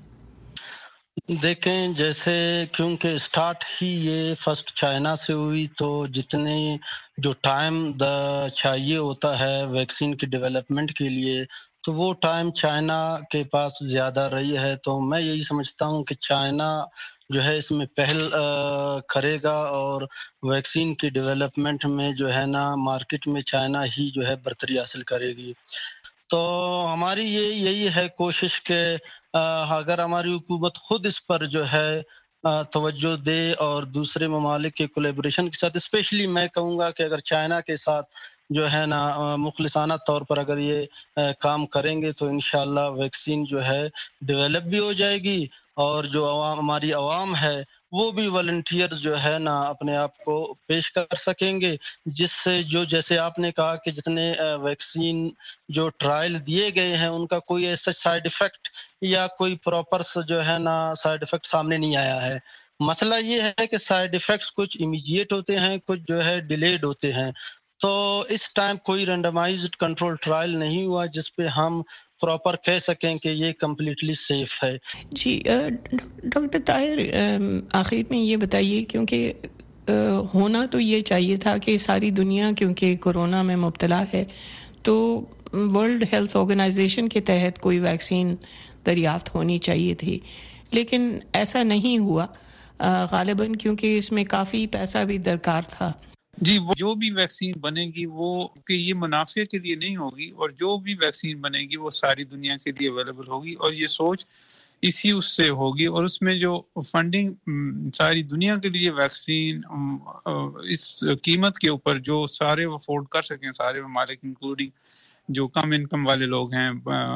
دیکھیں، جیسے کیونکہ سٹارٹ ہی یہ فرسٹ چائنا سے ہوئی، تو جتنے جو ٹائم چاہیے ہوتا ہے ویکسین کی ڈیولپمنٹ کے لیے، تو وہ ٹائم چائنا کے پاس زیادہ رہی ہے. تو میں یہی سمجھتا ہوں کہ چائنا جو ہے اس میں پہل کرے گا، اور ویکسین کی ڈیولپمنٹ میں جو ہے نا مارکیٹ میں چائنا ہی جو ہے برتری حاصل کرے گی. تو ہماری یہی ہے کوشش کہ اگر ہماری حکومت خود اس پر جو ہے توجہ دے اور دوسرے ممالک کے کولیبریشن کے ساتھ، اسپیشلی میں کہوں گا کہ اگر چائنا کے ساتھ جو ہے نا مخلصانہ طور پر اگر یہ کام کریں گے تو انشاءاللہ ویکسین جو ہے ڈیولپ بھی ہو جائے گی، اور جو ہماری عوام ہے وہ بھی والنٹیئر جو ہے نا اپنے آپ کو پیش کر سکیں گے، جس سے جو جیسے آپ نے کہا کہ جتنے ویکسین جو ٹرائل دیے گئے ہیں ان کا کوئی ایسا سائیڈ ایفیکٹ یا کوئی پراپر جو ہے نا سائیڈ ایفیکٹ سامنے نہیں آیا ہے. مسئلہ یہ ہے کہ سائیڈ ایفیکٹس کچھ امیڈیٹ ہوتے ہیں، کچھ جو ہے ڈیلیڈ ہوتے ہیں. تو اس ٹائم کوئی رینڈمائزڈ کنٹرول ٹرائل نہیں ہوا جس پہ ہم پراپر کہہ سکیں کہ یہ کمپلیٹلی سیف ہے. جی ڈاکٹر طاہر، آخر میں یہ بتائیے، کیونکہ ہونا تو یہ چاہیے تھا کہ ساری دنیا کیونکہ کورونا میں مبتلا ہے، تو ورلڈ ہیلتھ آرگنائزیشن کے تحت کوئی ویکسین دریافت ہونی چاہیے تھی، لیکن ایسا نہیں ہوا غالباً، کیونکہ اس میں کافی پیسہ بھی درکار تھا. جی، جو بھی ویکسین بنے گی وہ کہ یہ منافع کے لیے نہیں ہوگی، اور جو بھی ویکسین بنے گی وہ ساری دنیا کے لیے اویلیبل ہوگی، اور یہ سوچ اسی اس سے ہوگی. اور اس میں جو فنڈنگ ساری دنیا کے لیے ویکسین اس قیمت کے اوپر جو سارے افورڈ کر سکیں، سارے ممالک انکلوڈنگ جو کم انکم والے لوگ ہیں،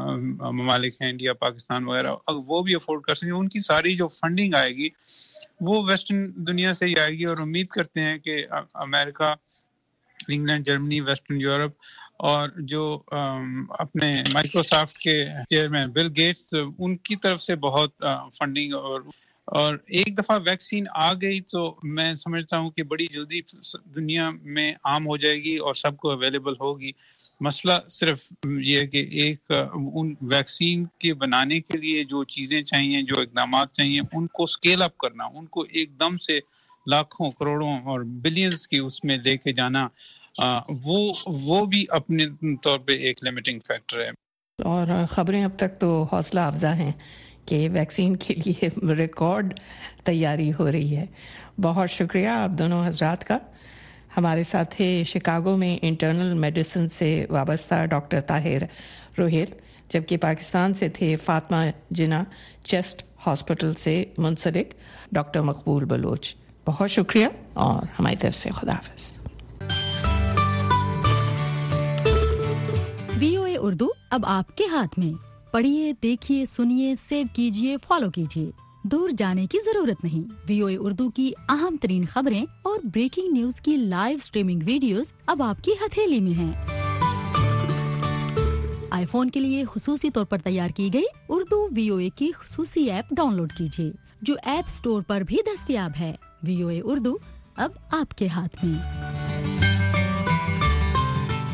ممالک ہیں انڈیا، پاکستان وغیرہ، وہ بھی افورڈ کر سکیں، ان کی ساری جو فنڈنگ آئے گی وہ ویسٹرن دنیا سے ہی آئے گی. اور امید کرتے ہیں کہ America, England, Germany, western Europe, اور جو اپنے مائکروسافٹ کے چیئرمین بل گیٹس، ان کی طرف سے بہت فنڈنگ، اور ایک دفعہ ویکسین آ گئی تو میں سمجھتا ہوں کہ بڑی جلدی دنیا میں عام ہو جائے گی اور سب کو اویلیبل ہوگی. مسئلہ صرف یہ ہے کہ ایک ان ویکسین کے بنانے کے لیے جو چیزیں چاہیے، جو اقدامات چاہیے، ان کو سکیل اپ کرنا، ان کو ایک دم سے لاکھوں، کروڑوں اور بلینز کی اس میں لے کے جانا، وہ بھی اپنے طور پہ ایک لمیٹنگ فیکٹر ہے. اور خبریں اب تک تو حوصلہ افزا ہیں کہ ویکسین کے لیے ریکارڈ تیاری ہو رہی ہے. بہت شکریہ آپ دونوں حضرات کا. ہمارے ساتھ تھے شکاگو میں انٹرنل میڈیسن سے وابستہ ڈاکٹر طاہر روہیل، جبکہ پاکستان سے تھے فاطمہ جناح چیسٹ ہاسپٹل سے منسلک ڈاکٹر مقبول بلوچ. بہت شکریہ اور ہماری طرف سے خدا حافظ. VOA اردو اب آپ کے ہاتھ میں. پڑھیے، دیکھیے، سنیے، سیو کیجیے، فالو کیجیے. دور جانے کی ضرورت نہیں. VOA اردو کی اہم ترین خبریں اور بریکنگ نیوز کی لائیو سٹریمنگ ویڈیوز اب آپ کی ہتھیلی میں ہیں. آئی فون کے لیے خصوصی طور پر تیار کی گئی اردو VOA کی خصوصی ایپ ڈاؤن لوڈ کیجیے، جو ایپ سٹور پر بھی دستیاب ہے. VOA اردو اب آپ کے ہاتھ میں.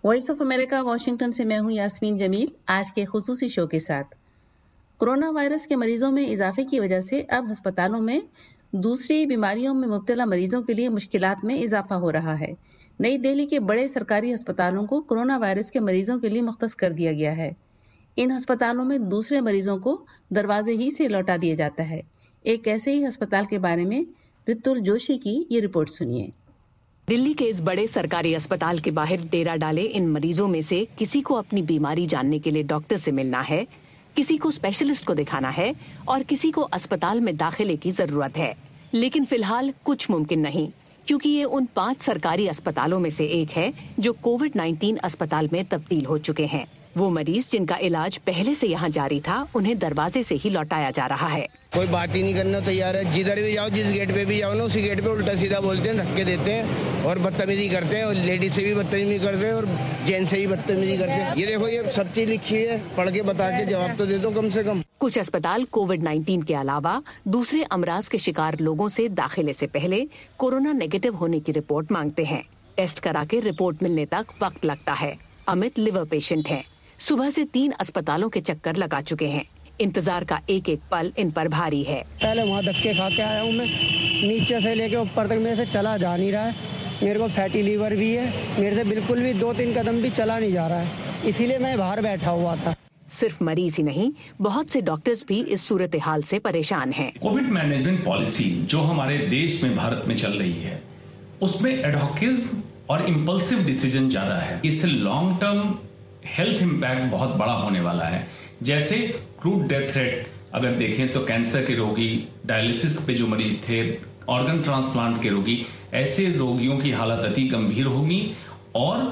वॉइस ऑफ अमेरिका वाशिंगटन से मैं हूं यास्मीन जमील। आज के खुसूसी शो के साथ कोरोना वायरस के मरीजों में इजाफे की वजह से अब अस्पतालों में दूसरी बीमारियों में मुब्तला मरीजों के लिए मुश्किलात में इजाफा हो रहा है। नई दिल्ली के बड़े सरकारी अस्पतालों को कोरोना वायरस के मरीजों के लिए मुख्तस कर दिया गया है। इन अस्पतालों में दूसरे मरीजों को दरवाजे ही से लौटा दिया जाता है। एक ऐसे ही अस्पताल के बारे में रितुल जोशी की ये रिपोर्ट सुनिए। दिल्ली के इस बड़े सरकारी अस्पताल के बाहर डेरा डाले इन मरीजों में से किसी को अपनी बीमारी जानने के लिए डॉक्टर से मिलना है, किसी को स्पेशलिस्ट को दिखाना है और किसी को अस्पताल में दाखिले की जरूरत है। लेकिन फिलहाल कुछ मुमकिन नहीं, क्योंकि ये उन 5 सरकारी अस्पतालों में से एक है जो कोविड-19 अस्पताल में तब्दील हो चुके हैं। वो मरीज जिनका इलाज पहले से यहाँ जारी था, उन्हें दरवाजे से ही लौटाया जा रहा है। कोई बात ही नहीं करना तैयार है। जिधर भी जाओ, जिस गेट पे भी जाओ ना, उसी गेट पे उल्टा सीधा बोलते हैं, धक्के देते हैं और बदतमीजी करते हैं। और लेडीज से भी बदतमीजी करते हैं और जेंट्स से भी बदतमीजी करते हैं। ये देखो, ये सब चीज लिखी है, पढ़ के बता के जवाब तो दे दो कम से कम। कुछ अस्पताल कोविड-19 के अलावा दूसरे अमराज के शिकार लोगों से दाखिले से पहले कोरोना नेगेटिव होने की रिपोर्ट मांगते हैं। टेस्ट करा के रिपोर्ट मिलने तक वक्त लगता है। अमित लिवर पेशेंट हैं। सुबह से 3 अस्पतालों के चक्कर लगा चुके हैं। इंतजार का एक एक पल इन पर भारी है। पहले वहाँ धक्के खा के आया हूँ मैं, नीचे से लेके ऊपर तक मेरे से चला जा नहीं रहा है। मेरे को फैटी लीवर भी है, मेरे से बिल्कुल भी 2-3 कदम भी चला नहीं जा रहा है, इसीलिए मैं बाहर बैठा हुआ था। सिर्फ मरीज ही नहीं, बहुत से डॉक्टर्स भी इस सूरत हाल से परेशान हैं। कोविड मैनेजमेंट पॉलिसी जो हमारे देश में, भारत में चल रही है, उसमें एडहॉकिज्म और इम्पल्सिव डिसीजन ज्यादा है। इससे लॉन्ग टर्म हेल्थ इम्पैक्ट बहुत बड़ा होने वाला है। जैसे क्रूड डेथ रेट अगर देखें तो कैंसर के रोगी, डायलिसिस पे जो मरीज थे, ऑर्गन ट्रांसप्लांट के रोगी, ऐसे रोगियों की हालत अति गंभीर होगी और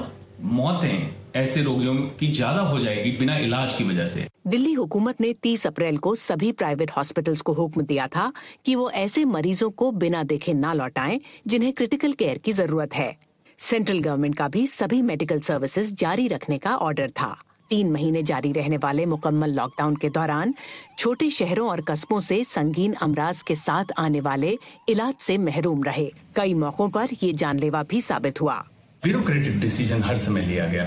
मौतें ऐसे रोगियों की ज्यादा हो जाएगी बिना इलाज की वजह से। दिल्ली हुकूमत ने 30 अप्रैल को सभी प्राइवेट हॉस्पिटल्स को हुक्म दिया था कि वो ऐसे मरीजों को बिना देखे ना लौटाएं जिन्हें क्रिटिकल केयर की जरूरत है। सेंट्रल गवर्नमेंट का भी सभी मेडिकल सर्विसेज जारी रखने का ऑर्डर था। 3 महीने जारी रहने वाले मुकम्मल लॉकडाउन के दौरान छोटे शहरों और कस्बों से संगीन अमराज के साथ आने वाले इलाज से महरूम रहे। कई मौकों पर ये जानलेवा भी साबित हुआ। ब्यूरोक्रेटिक डिसीजन हर समय लिया गया।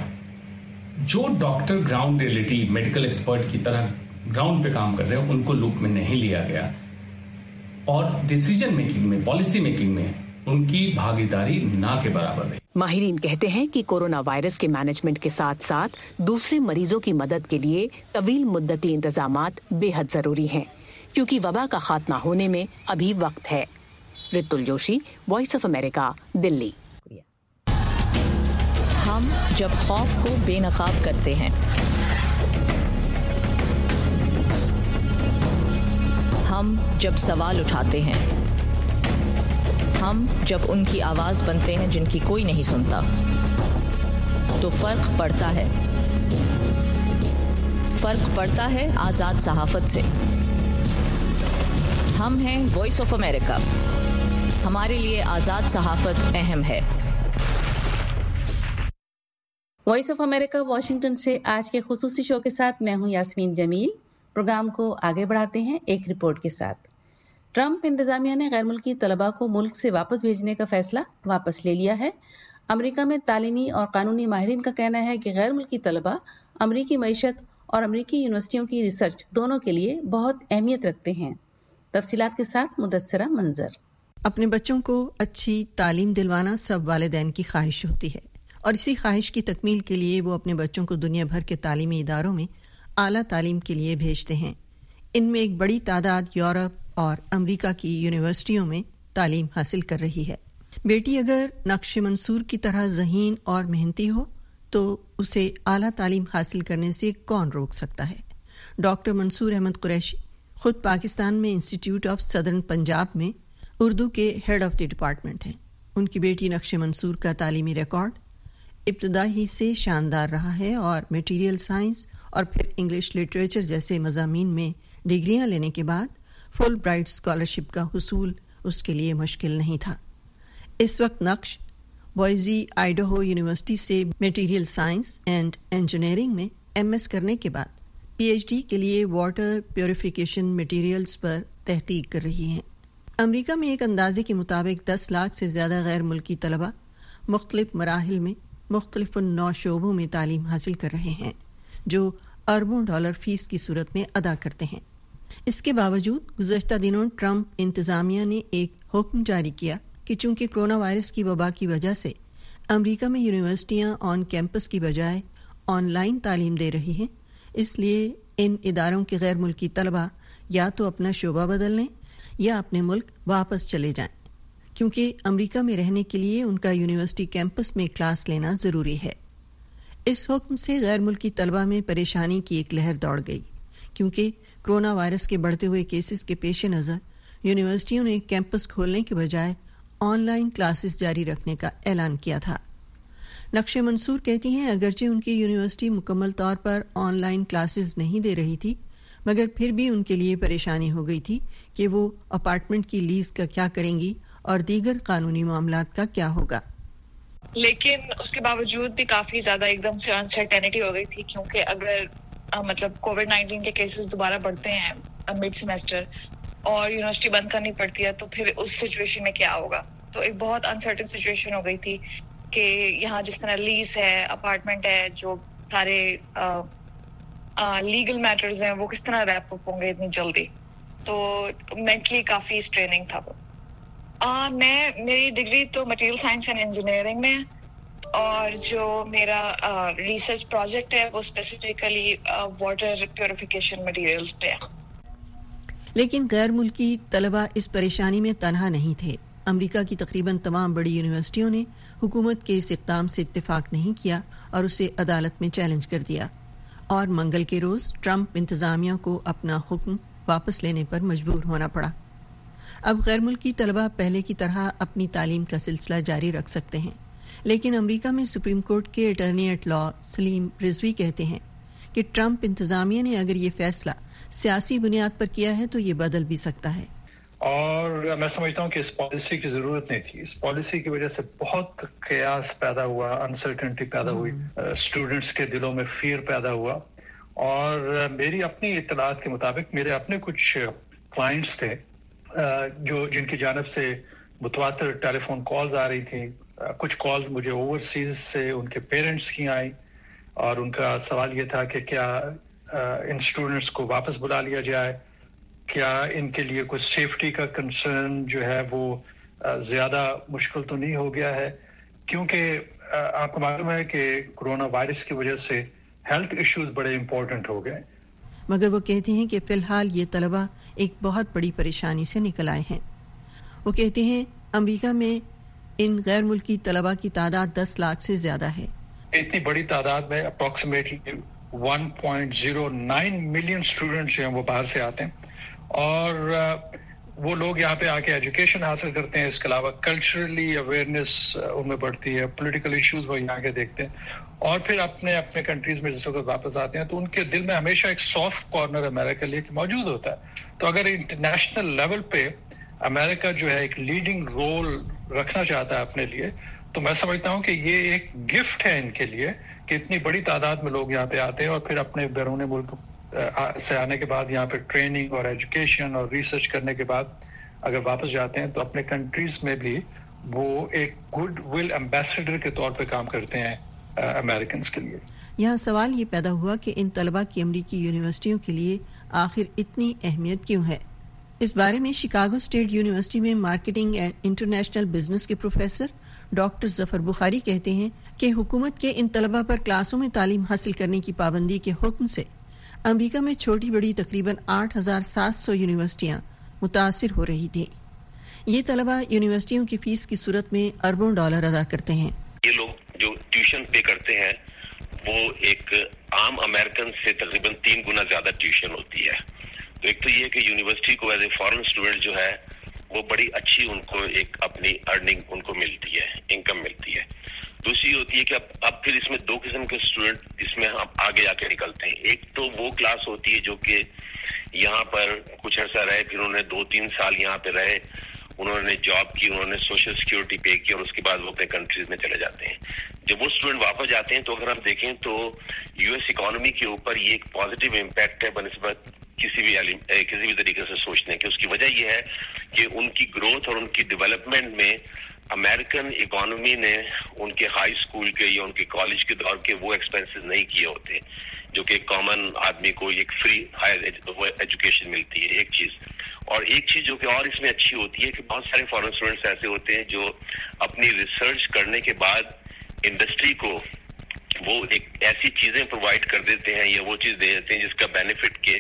जो doctor ground reality medical expert की तरह ग्राउंड पे काम कर रहे हैं, उनको लूप में नहीं लिया गया और डिसीजन मेकिंग में, पॉलिसी मेकिंग में उनकी भागीदारी ना के बराबर है। माहिरीन कहते हैं कि कोरोना वायरस के मैनेजमेंट के साथ साथ दूसरे मरीजों की मदद के लिए तवील मुद्दती इंतजामात बेहद जरूरी हैं, क्योंकि वबा का खात्मा होने में अभी वक्त है। Ritul Joshi, Voice of America, Delhi. हम जब खौफ को बेनकाब करते हैं, हम जब सवाल उठाते हैं, हम जब उनकी आवाज बनते हैं जिनकी कोई नहीं सुनता, तो फर्क पड़ता है। फर्क पड़ता है आजाद सहाफत से। हम हैं वॉइस ऑफ अमेरिका। हमारे लिए आजाद सहाफत अहम है। वॉइस ऑफ अमेरिका वाशिंगटन से आज के खुसूसी शो के साथ मैं हूं यास्मीन जमील। प्रोग्राम को आगे बढ़ाते हैं एक रिपोर्ट के साथ। ट्रंप इंतजामिया ने गैर मुल्की तलबा को मुल्क से वापस भेजने का फैसला वापस ले लिया है। अमेरिका में तालीमी और कानूनी माहिरीन का कहना है कि गैर मुल्की तलबा अमेरिकी मईशत और अमेरिकी यूनिवर्सिटियों की रिसर्च दोनों के लिए बहुत अहमियत रखते हैं। तफसीलात के साथ मुदस्सरा मंजर। अपने बच्चों को अच्छी तालीम दिलवाना सब वालिदैन की ख्वाहिश होती है और इसी ख्वाहिश की तकमील के लिए वो अपने बच्चों को दुनिया भर के तालीमी इदारों में आला तालीम के लिए भेजते हैं। इनमें एक बड़ी तादाद यूरोप और अमेरिका की यूनिवर्सिटियों में तालीम हासिल कर रही है। बेटी अगर नक्श मंसूर की तरह ज़हीन और मेहनती हो तो उसे आला तालीम हासिल करने से कौन रोक सकता है। डॉक्टर मंसूर अहमद कुरैशी खुद पाकिस्तान में इंस्टीट्यूट ऑफ सदर्न पंजाब में उर्दू के हेड ऑफ द डिपार्टमेंट हैं। उनकी बेटी नक्श मंसूर का तालीमी रिकॉर्ड इब्तदाई से शानदार रहा है और मटीरियल साइंस और फिर इंग्लिश लिटरेचर जैसे मज़ामीन में डिग्रियां लेने के बाद फुल ब्राइट स्कॉलरशिप का हुसूल उसके लिए मुश्किल नहीं था। इस वक्त नक्श बॉयजी आइडाहो यूनिवर्सिटी से मटेरियल साइंस एंड इंजीनियरिंग में एमएस करने के बाद पीएचडी के लिए वाटर प्योरिफिकेशन मटेरियल्स पर तहकीक कर रही हैं। अमेरिका में एक अंदाजे के मुताबिक 10 लाख से ज़्यादा गैर मुल्की तलबा मुख्तलिफ मराहिल में मुख्तलिफ 9 शोबों में तालीम हासिल कर रहे हैं जो अरबों डॉलर फीस की सूरत में अदा करते हैं। इसके बावजूद गुज़श्ता दिनों ट्रंप इंतज़ामिया ने एक हुक्म जारी किया कि चूंकि कोरोना वायरस की वबा की वजह से अमेरिका में यूनिवर्सिटियां ऑन कैंपस की बजाय ऑनलाइन तालीम दे रही हैं, इसलिए इन इदारों के गैर मुल्की तलबा या तो अपना शोबा बदल लें या अपने मुल्क वापस चले जाएं, क्योंकि अमेरिका में रहने के लिए उनका यूनिवर्सिटी कैंपस में क्लास लेना ज़रूरी है। इस हुक्म से गैर मुल्की तलबा में परेशानी की एक लहर दौड़ गई, क्योंकि कोरोना वायरस के बढ़ते हुए केसेस के पेश नज़र यूनिवर्सिटियों ने कैंपस खोलने के बजाय ऑनलाइन क्लासेस जारी रखने का ऐलान किया था। नक्शे मंसूर कहती हैं अगरचे उनकी यूनिवर्सिटी मुकम्मल तौर पर ऑनलाइन क्लासेस नहीं दे रही थी, मगर फिर भी उनके लिए परेशानी हो गई थी कि वो अपार्टमेंट की लीज का क्या करेंगी और दीगर कानूनी मामलात का क्या होगा। लेकिन उसके बावजूद भी काफी ज्यादा एकदम से अनसर्टेनिटी हो गई थी, क्योंकि अगर मतलब कोविड-19 के केसेस दोबारा बढ़ते हैं मिड सेमेस्टर और यूनिवर्सिटी बंद करनी पड़ती है, तो फिर उस सिचुएशन में क्या होगा। तो एक बहुत अनसर्टेन सिचुएशन हो गई थी कि यहाँ जिस तरह लीज है, अपार्टमेंट है, जो सारे लीगल मैटर्स हैं, वो किस तरह रैप अप होंगे इतनी जल्दी। तो मेंटली काफी स्ट्रेनिंग था वो। मेरी डिग्री तो मटेरियल साइंस एंड इंजीनियरिंग में, और जो मेरा रिसर्च प्रोजेक्ट है वो स्पेसिफिकली वाटर प्योरिफिकेशन मटेरियल्स पे है। लेकिन गैर मुल्की तलबा इस परेशानी में तनहा नहीं थे। अमेरिका की तकरीबन तमाम बड़ी यूनिवर्सिटियों ने हुकूमत के इस इक़दाम से इत्तेफाक नहीं किया और उसे अदालत में चैलेंज कर दिया, और मंगल के रोज़ ट्रंप इंतज़ामिया को अपना हुक्म वापस लेने पर मजबूर होना पड़ा। अब गैर मुल्की तलबा पहले की तरह अपनी तालीम का सिलसिला जारी रख सकते हैं, लेकिन अमेरिका में सुप्रीम कोर्ट के attorney at law Saleem Rizvi कहते हैं कि ट्रंप इंतज़ामिया ने अगर ये फैसला सियासी बुनियाद पर किया है तो ये बदल भी सकता है। और मैं समझता हूँ कि इस पॉलिसी की जरूरत नहीं थी। इस पॉलिसी की वजह से बहुत कयास पैदा हुआ, अनसर्टेनिटी पैदा हुई, स्टूडेंट्स के दिलों में फियर पैदा हुआ। और मेरी अपनी इत्तलात के मुताबिक मेरे अपने कुछ क्लाइंट्स थे जिनकी जानब से मुतवातिर टेलीफोन कॉल्स आ रही थी। कुछ कॉल्स मुझे ओवरसीज से उनके पेरेंट्स की आई, और उनका सवाल ये था कि क्या इन स्टूडेंट्स को वापस बुला लिया जाए, क्या इनके लिए कुछ सेफ्टी का कंसर्न जो है वो ज़्यादा मुश्किल तो नहीं हो गया है, क्योंकि आपको मालूम है कि कोरोना वायरस की वजह से हेल्थ इश्यूज बड़े इम्पोर्टेंट हो गए। मगर वो कहते हैं कि फ़िलहाल ये तलबा एक बहुत बड़ी परेशानी से निकल आए हैं। वो कहते हैं अमेरिका में इन गैर मुल्की तलबा की तादाद 10 लाख से ज़्यादा है। इतनी बड़ी तादाद में अप्रॉक्सीमेटली 1.09 मिलियन स्टूडेंट्स जो हैं वो बाहर से आते हैं, और वो लोग यहाँ पे आके एजुकेशन हासिल करते हैं। इसके अलावा कल्चरली अवेयरनेस उनमें बढ़ती है, पॉलिटिकल इश्यूज वो यहाँ के देखते हैं, और फिर अपने अपने कंट्रीज में जिस वक्त वापस आते हैं तो उनके दिल में हमेशा एक सॉफ्ट कॉर्नर अमेरिका के लिए मौजूद होता है। तो अगर इंटरनेशनल लेवल पे अमेरिका जो है एक लीडिंग रोल रखना चाहता है अपने लिए, तो मैं समझता हूँ कि ये एक गिफ्ट है इनके लिए कि इतनी बड़ी तादाद में लोग यहाँ पे आते हैं, और फिर अपने बैरून मुल्क से आने के बाद यहाँ पे ट्रेनिंग और एजुकेशन और रिसर्च करने के बाद अगर वापस जाते हैं तो अपने कंट्रीज में भी वो एक गुड विल एम्बेसडर के तौर पे काम करते हैं अमेरिकन के लिए। यहाँ सवाल ये पैदा हुआ कि इन तलबा की अमरीकी यूनिवर्सिटियों के लिए आखिर इतनी अहमियत क्यों है। इस बारे में शिकागो स्टेट यूनिवर्सिटी में मार्केटिंग एंड इंटरनेशनल बिजनेस के प्रोफेसर डॉक्टर जफर बुखारी कहते हैं कि हुकूमत के इन तलबा पर क्लासों में तालीम हासिल करने की पाबंदी के हुक्म से अमेरिका में छोटी बड़ी तकरीबन 8,700 यूनिवर्सिटियां मुतासिर हो रही थी। ये तलबा यूनिवर्सिटियों की फीस की सूरत में अरबों डॉलर अदा करते हैं। ये लोग जो ट्यूशन पे करते हैं वो एक आम अमेरिकन से तकरीबन 3 गुना ज्यादा ट्यूशन होती है। तो एक तो ये कि यूनिवर्सिटी को एज ए फॉरेन स्टूडेंट जो है वो बड़ी अच्छी उनको एक अपनी अर्निंग उनको मिलती है, इनकम मिलती है। दूसरी होती है कि अब फिर इसमें 2 किस्म के स्टूडेंट इसमें हम आगे आके निकलते हैं। एक तो वो क्लास होती है जो कि यहाँ पर कुछ अर्सा रहे, फिर उन्होंने 2-3 साल यहाँ पे रहे, उन्होंने जॉब की, उन्होंने सोशल सिक्योरिटी पे की, और उसके बाद वो अपने कंट्रीज में चले जाते हैं। जब वो स्टूडेंट वापस जाते हैं तो अगर हम देखें तो यूएस इकोनॉमी के ऊपर ये एक पॉजिटिव इम्पैक्ट है बनिस्बत किसी भी तरीके से सोचने के। उसकी वजह यह है कि उनकी ग्रोथ और उनकी डेवलपमेंट में अमेरिकन इकोनॉमी ने उनके हाई स्कूल के या उनके कॉलेज के दौर के वो एक्सपेंसेस नहीं किए होते जो कि कॉमन आदमी को एक फ्री हायर एजुकेशन मिलती है, एक चीज। और एक चीज जो कि और इसमें अच्छी होती है कि बहुत सारे फॉरेन स्टूडेंट्स ऐसे होते हैं जो अपनी रिसर्च करने के बाद इंडस्ट्री को वो एक ऐसी चीजें प्रोवाइड कर देते हैं या वो चीज दे देते हैं जिसका बेनिफिट के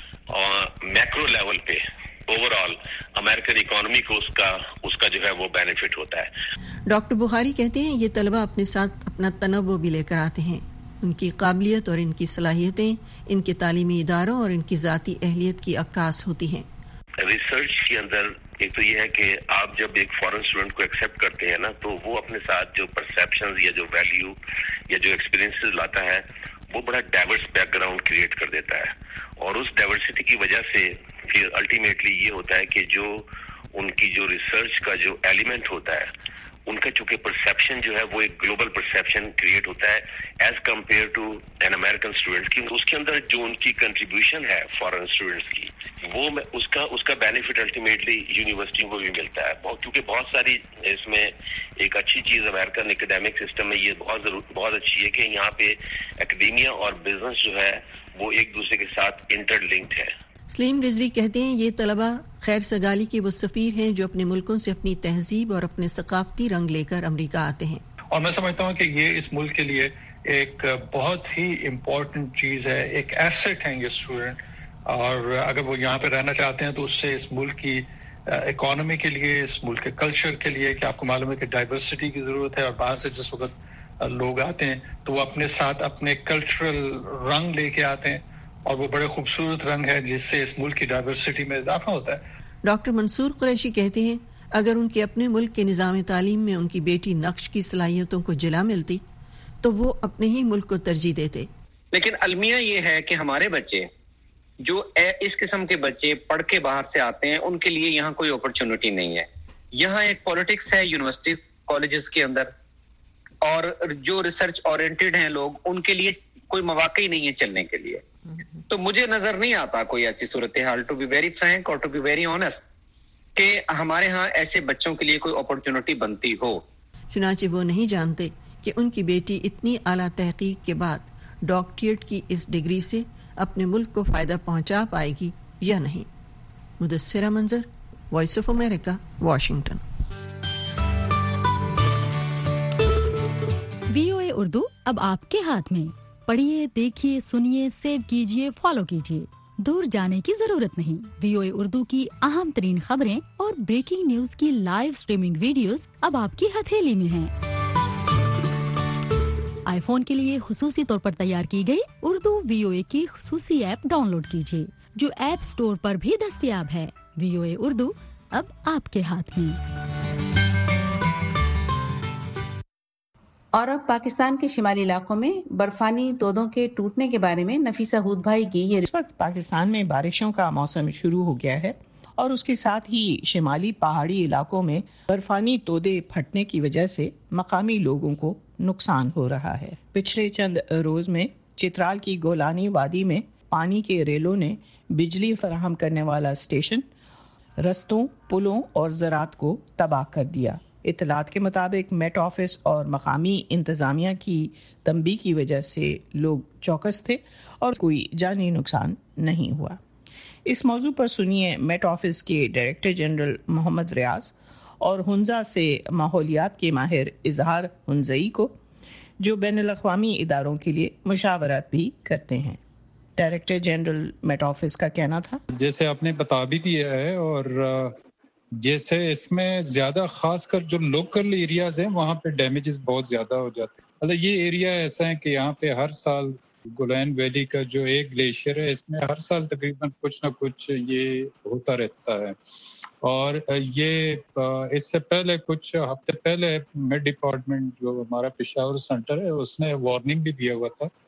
मैक्रो लेवल पे ओवरऑल अमेरिकन इकोनॉमी को उसका जो है वो बेनिफिट होता है। डॉक्टर बुखारी कहते हैं ये तलबा अपने साथ अपना तनव्वु भी लेकर आते हैं। उनकी काबिलियत और इनकी सलाहियतें इनके तालीमी इदारों और इनकी ज़ाती अहलियत की अक्कास होती हैं। रिसर्च के अंदर एक तो ये है कि आप जब एक फॉरेन स्टूडेंट को एक्सेप्ट करते हैं ना, तो वो अपने साथ जो परसेप्शंस या जो वैल्यू या जो एक्सपीरियंसेस लाता है वो बड़ा डाइवर्स बैकग्राउंड क्रिएट कर देता है। और उस डाइवर्सिटी की वजह से फिर अल्टीमेटली ये होता है कि जो उनकी जो रिसर्च का जो एलिमेंट होता है उनका चूंकि परसेप्शन जो है वो एक ग्लोबल परसेप्शन क्रिएट होता है as compare to an American student की। उसके अंदर जो उनकी कंट्रीब्यूशन है फॉरेन स्टूडेंट्स की वो उसका बेनिफिट अल्टीमेटली यूनिवर्सिटी को भी मिलता है। क्योंकि बहुत सारी इसमें एक अच्छी चीज अमेरिकन एकेडमिक सिस्टम में ये बहुत अच्छी है कि यहाँ पे एकेडेमिया और बिजनेस जो है वो एक दूसरे के साथ इंटरलिंक्ड है। सलीम रिजवी कहते हैं ये तलबा खैर सगाली के वो सफ़ीर हैं जो अपने मुल्कों से अपनी तहजीब और अपने सकाफती रंग लेकर अमेरिका आते हैं। और मैं समझता हूँ कि ये इस मुल्क के लिए एक बहुत ही इम्पोर्टेंट चीज़ है, एक एसेट है ये स्टूडेंट। और अगर वो यहाँ पे रहना चाहते हैं तो उससे इस मुल्क की इकोनॉमी के लिए, इस मुल्क के कल्चर के लिए, कि आपको मालूम है कि डाइवर्सिटी की ज़रूरत है और बाहर से जिस वक्त लोग आते हैं तो वो अपने साथ अपने कल्चरल रंग लेके आते हैं और वो बड़े खूबसूरत रंग है जिससे इस मुल्क की डाइवर्सिटी में इजाफा होता है। डॉक्टर मंसूर कुरैशी कहते हैं अगर उनके अपने मुल्क के निज़ाम तालीम में उनकी बेटी नक्श की सलाहियतों को जला मिलती तो वो अपने ही मुल्क को तरजीह देते। लेकिन अलमिया ये है कि हमारे बच्चे जो इस किस्म के बच्चे पढ़ के बाहर से आते हैं उनके लिए यहाँ कोई अपॉर्चुनिटी नहीं है। यहाँ एक पॉलिटिक्स है यूनिवर्सिटी कॉलेजेस के अंदर, और जो रिसर्च ओरिएंटेड हैं लोग उनके लिए कोई मौका ही नहीं है चलने के लिए। तो मुझे नजर नहीं आता कोई ऐसी सूरत हाल, टू बी वेरी फ्रैंक और टू बी वेरी ऑनेस्ट, कि हमारे यहाँ ऐसे बच्चों के लिए कोई अपॉर्चुनिटी बनती हो। चुनांचे वो नहीं जानते कि उनकी बेटी इतनी आला तहकीक के बाद डॉक्टरेट की इस डिग्री से अपने मुल्क को फायदा पहुंचा पाएगी या नहीं। Mudassira Manzar, voice of America, Washington. VOA Urdu अब आपके हाथ में। पढ़िए, देखिए, सुनिए, सेव कीजिए, फॉलो कीजिए। दूर जाने की जरूरत नहीं। VOA उर्दू की अहम तरीन खबरें और ब्रेकिंग न्यूज की लाइव स्ट्रीमिंग वीडियोस अब आपकी हथेली में हैं। आईफोन के लिए खुसूसी तौर पर तैयार की गई उर्दू VOA की खुसूसी ऐप डाउनलोड कीजिए जो ऐप स्टोर पर भी दस्तयाब है। VOA उर्दू अब आपके हाथ में। और अब पाकिस्तान के शिमाली इलाकों में बर्फानी तोदों के टूटने के बारे में नफीसा हूद भाई की ये। इस वक्त पाकिस्तान में बारिशों का मौसम शुरू हो गया है और उसके साथ ही शिमाली पहाड़ी इलाकों में बर्फानी तोदे फटने की वजह से मकामी लोगों को नुकसान हो रहा है। पिछले चंद रोज में चित्राल की गोलानी वादी में पानी के रेलों ने बिजली फराहम करने वाला स्टेशन, रस्तों, पुलों और ज़रात को तबाह कर दिया। इतलात के मुताबिक मेट ऑफिस और मकामी इंतजामिया की तंबीह की वजह से लोग चौकस थे और कोई जानी नुकसान नहीं हुआ। इस मौजू पर सुनिए मेट ऑफिस के डायरेक्टर जनरल मोहम्मद रियाज और हुंजा से माहौलियात के माहिर इजहार हुंजई को, जो बैनुल अक़वामी इदारों के लिए मुशावरत भी करते हैं। डायरेक्टर जनरल मेट ऑफिस का कहना था, जैसे आपने बता भी दिया है, और जैसे इसमें ज्यादा खासकर जो लोकल एरियाज हैं वहाँ पे डैमेजेस बहुत ज्यादा हो जाते हैं। मतलब ये एरिया ऐसा है कि यहाँ पे हर साल गोलैन वैली का जो एक ग्लेशियर है इसमें हर साल तकरीबन कुछ ना कुछ ये होता रहता है। और ये इससे पहले कुछ हफ्ते पहले मेट डिपार्टमेंट जो हमारा पेशावर सेंटर है उसने वार्निंग भी दिया हुआ था,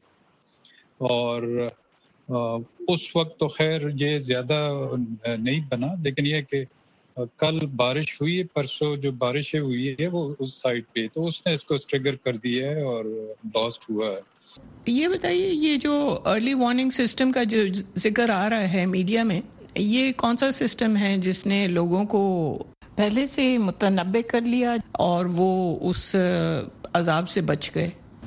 और उस वक्त तो खैर ये ज्यादा नहीं बना, लेकिन ये कि कल बारिश हुई है, परसों जो बारिशें हुई है वो उस साइड पे, तो उसने इसको ट्रिगर कर दिया है और लॉस्ट हुआ है। ये बताइए, ये जो अर्ली वार्निंग सिस्टम का जो जिक्र आ रहा है मीडिया में, ये कौन सा सिस्टम है जिसने लोगों को पहले से मुतनब्बे कर लिया और वो उस अजाब से बच गए?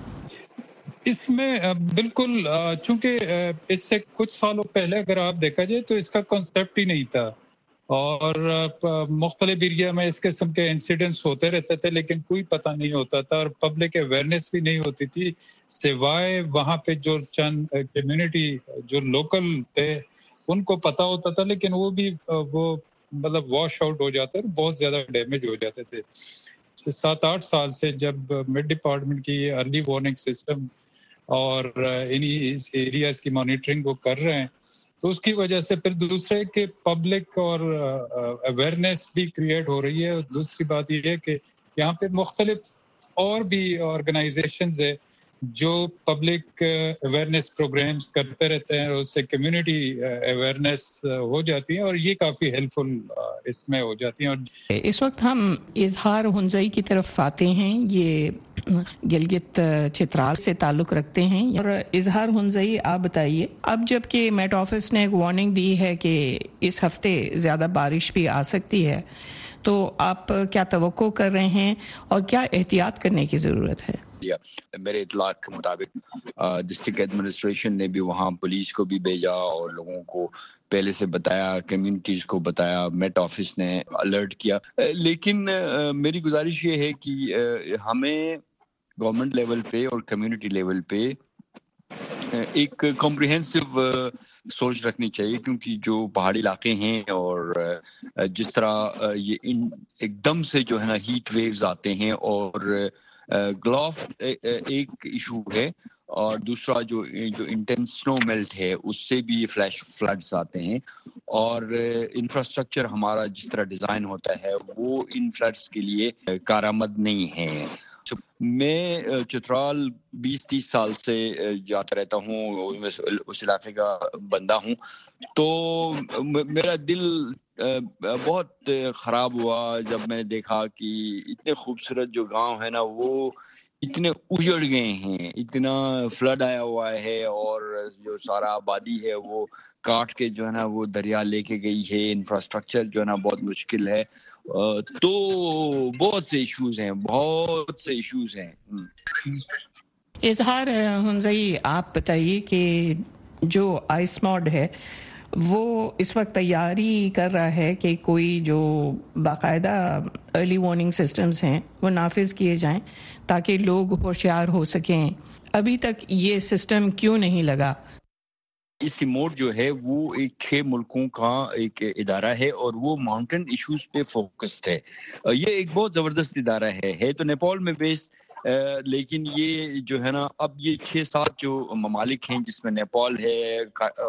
इसमें बिल्कुल, चूंकि इससे कुछ सालों पहले अगर आप देखा जाए तो इसका कॉन्सेप्ट ही नहीं था और मुख्तलिफ एरिया में इस किस्म के इंसिडेंट्स होते रहते थे, लेकिन कोई पता नहीं होता था और पब्लिक अवेयरनेस भी नहीं होती थी, सिवाय वहाँ पे जो चंद कम्युनिटी जो लोकल थे उनको पता होता था, लेकिन वो भी वो मतलब वॉश आउट हो जाते थे, बहुत ज्यादा डैमेज हो जाते थे। 7-8 साल से जब मिड डिपार्टमेंट की अर्ली वार्निंग सिस्टम और इन्हीं इस एरियाज की मॉनिटरिंग वो कर रहे हैं, तो उसकी वजह से फिर दूसरे के पब्लिक और अवेयरनेस भी क्रिएट हो रही है। दूसरी बात ये है कि यहाँ पे मुख्तलिफ और भी ऑर्गेनाइजेशंस है जो पब्लिक अवेयरनेस प्रोग्राम्स करते रहते हैं, उससे कम्युनिटी अवेयरनेस हो जाती है और ये काफ़ी हेल्पफुल इसमें हो जाती है। और इस वक्त हम इजहार हुंजई की तरफ आते हैं। ये गिलगित चित्राल से ताल्लुक रखते हैं। और इजहार हुंजई, आप बताइए, अब जबकि मेट ऑफिस ने एक वार्निंग दी है कि इस हफ्ते ज़्यादा बारिश भी आ सकती है, तो आप क्या तवक्को कर रहे हैं और क्या एहतियात करने की ज़रूरत है? मेरे इतलाक के मुताबिक डिस्ट्रिक्ट एडमिनिस्ट्रेशन ने भी वहाँ पुलिस को भी भेजा और लोगों को पहले से बताया, कम्युनिटीज को बताया, मेट ऑफिस ने अलर्ट किया। लेकिन मेरी गुजारिश ये है कि हमें गवर्नमेंट लेवल पे और कम्युनिटी लेवल पे एक कॉम्प्रिहेंसिव सोच रखनी चाहिए, क्योंकि जो पहाड़ी इलाके हैं और जिस तरह ये एकदम से जो है ना हीट वेव्स आते हैं और ग्लोफ एक इशू है और दूसरा जो इंटेंस स्नो मेल्ट है उससे भी फ्लैश फ्लड्स आते हैं और इंफ्रास्ट्रक्चर हमारा जिस तरह डिज़ाइन होता है वो इन फ्लड्स के लिए कारआमद नहीं है। मैं चित्राल 20-30 साल से जाता रहता हूँ, उस इलाके का बंदा हूँ, तो मेरा दिल बहुत ख़राब हुआ जब मैंने देखा कि इतने खूबसूरत जो गांव है ना वो इतने उजड़ गए हैं, इतना फ्लड आया हुआ है और जो सारा आबादी है वो काट के जो है ना वो दरिया लेके गई है, इंफ्रास्ट्रक्चर जो है ना बहुत मुश्किल है। तो बहुत से इश्यूज हैं। इजहार हुंजई, आप बताइए कि जो आइसमॉड है वो इस वक्त तैयारी कर रहा है कि कोई जो बाकायदा अर्ली वार्निंग सिस्टम्स हैं वो नाफिज किए जाएं ताकि लोग होशियार हो सकें। अभी तक ये सिस्टम क्यों नहीं लगा? सीमोड जो है वो एक 6 मुल्कों का एक इदारा है और वो माउंटेन इश्यूज पे फोकस्ड है। ये एक बहुत ज़बरदस्त इदारा है तो नेपाल में बेस्ड, लेकिन ये जो है ना अब ये 6-7 जो ममालिक हैं जिसमें नेपाल है,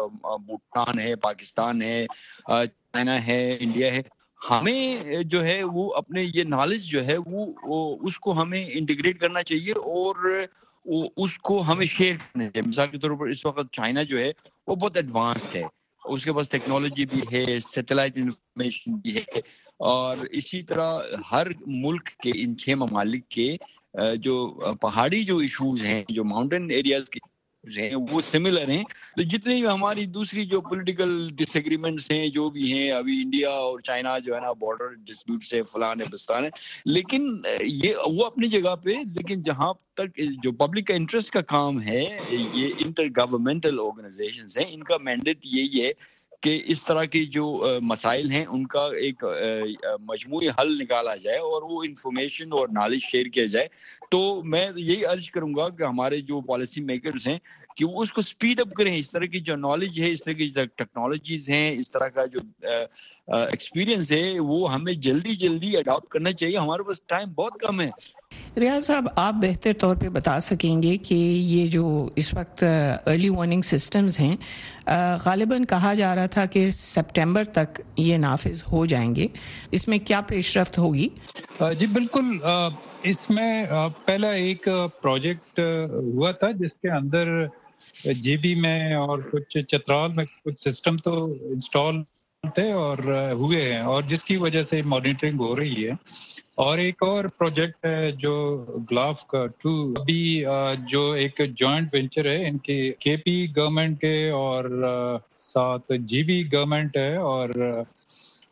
भूटान है, पाकिस्तान है, चाइना है, इंडिया है, हमें जो है वो अपने ये नॉलेज जो है वो उसको हमें इंटीग्रेट करना चाहिए और उसको हमें शेयर करना चाहिए। मिसाल के तौर पर इस वक्त चाइना जो है वो बहुत एडवांस्ड है, उसके पास टेक्नोलॉजी भी है, सैटेलाइट इंफॉर्मेशन भी है और इसी तरह हर मुल्क के इन 6 ममालिक के जो पहाड़ी जो इश्यूज हैं, जो माउंटेन एरियाज के हैं वो सिमिलर हैं। तो जितनी भी हमारी दूसरी जो पॉलिटिकल डिसएग्रीमेंट्स हैं जो भी हैं, अभी इंडिया और चाइना जो है ना बॉर्डर डिस्प्यूट से फलान है बस्तान है, लेकिन ये वो अपनी जगह पे, लेकिन जहाँ तक जो पब्लिक का इंटरेस्ट का काम है, ये इंटर गवर्नमेंटल ऑर्गेनाइजेशंस हैं, इनका मैंडेट यही है कि इस तरह के जो मसाइल हैं उनका एक मजमूई हल निकाला जाए और वो इंफॉर्मेशन और नॉलेज शेयर किया जाए। तो मैं यही अर्ज करूंगा कि हमारे जो पॉलिसी मेकर्स हैं कि वो उसको स्पीड अप करें। इस तरह की जो नॉलेज है, इस तरह की टेक्नोलॉजीज हैं, इस तरह का जो एक्सपीरियंस है वो हमें जल्दी अडॉप्ट करना चाहिए। हमारे पास टाइम बहुत कम है। रियाज साहब, आप बेहतर तौर पे बता सकेंगे कि ये जो इस वक्त अर्ली वार्निंग सिस्टम्स हैं, गालिबन कहा जा रहा था कि सितंबर तक ये नाफिज हो जाएंगे, इसमें क्या पेशरफ्त होगी? जी बिल्कुल, इसमें पहला एक प्रोजेक्ट हुआ था जिसके अंदर जीबी में और कुछ चित्राल में कुछ सिस्टम तो इंस्टॉल थे और हुए हैं और जिसकी वजह से मॉनिटरिंग हो रही है। और एक और प्रोजेक्ट है जो ग्लाफ का 2, अभी जो एक जॉइंट वेंचर है इनके केपी गवर्नमेंट के और साथ जीबी गवर्नमेंट है और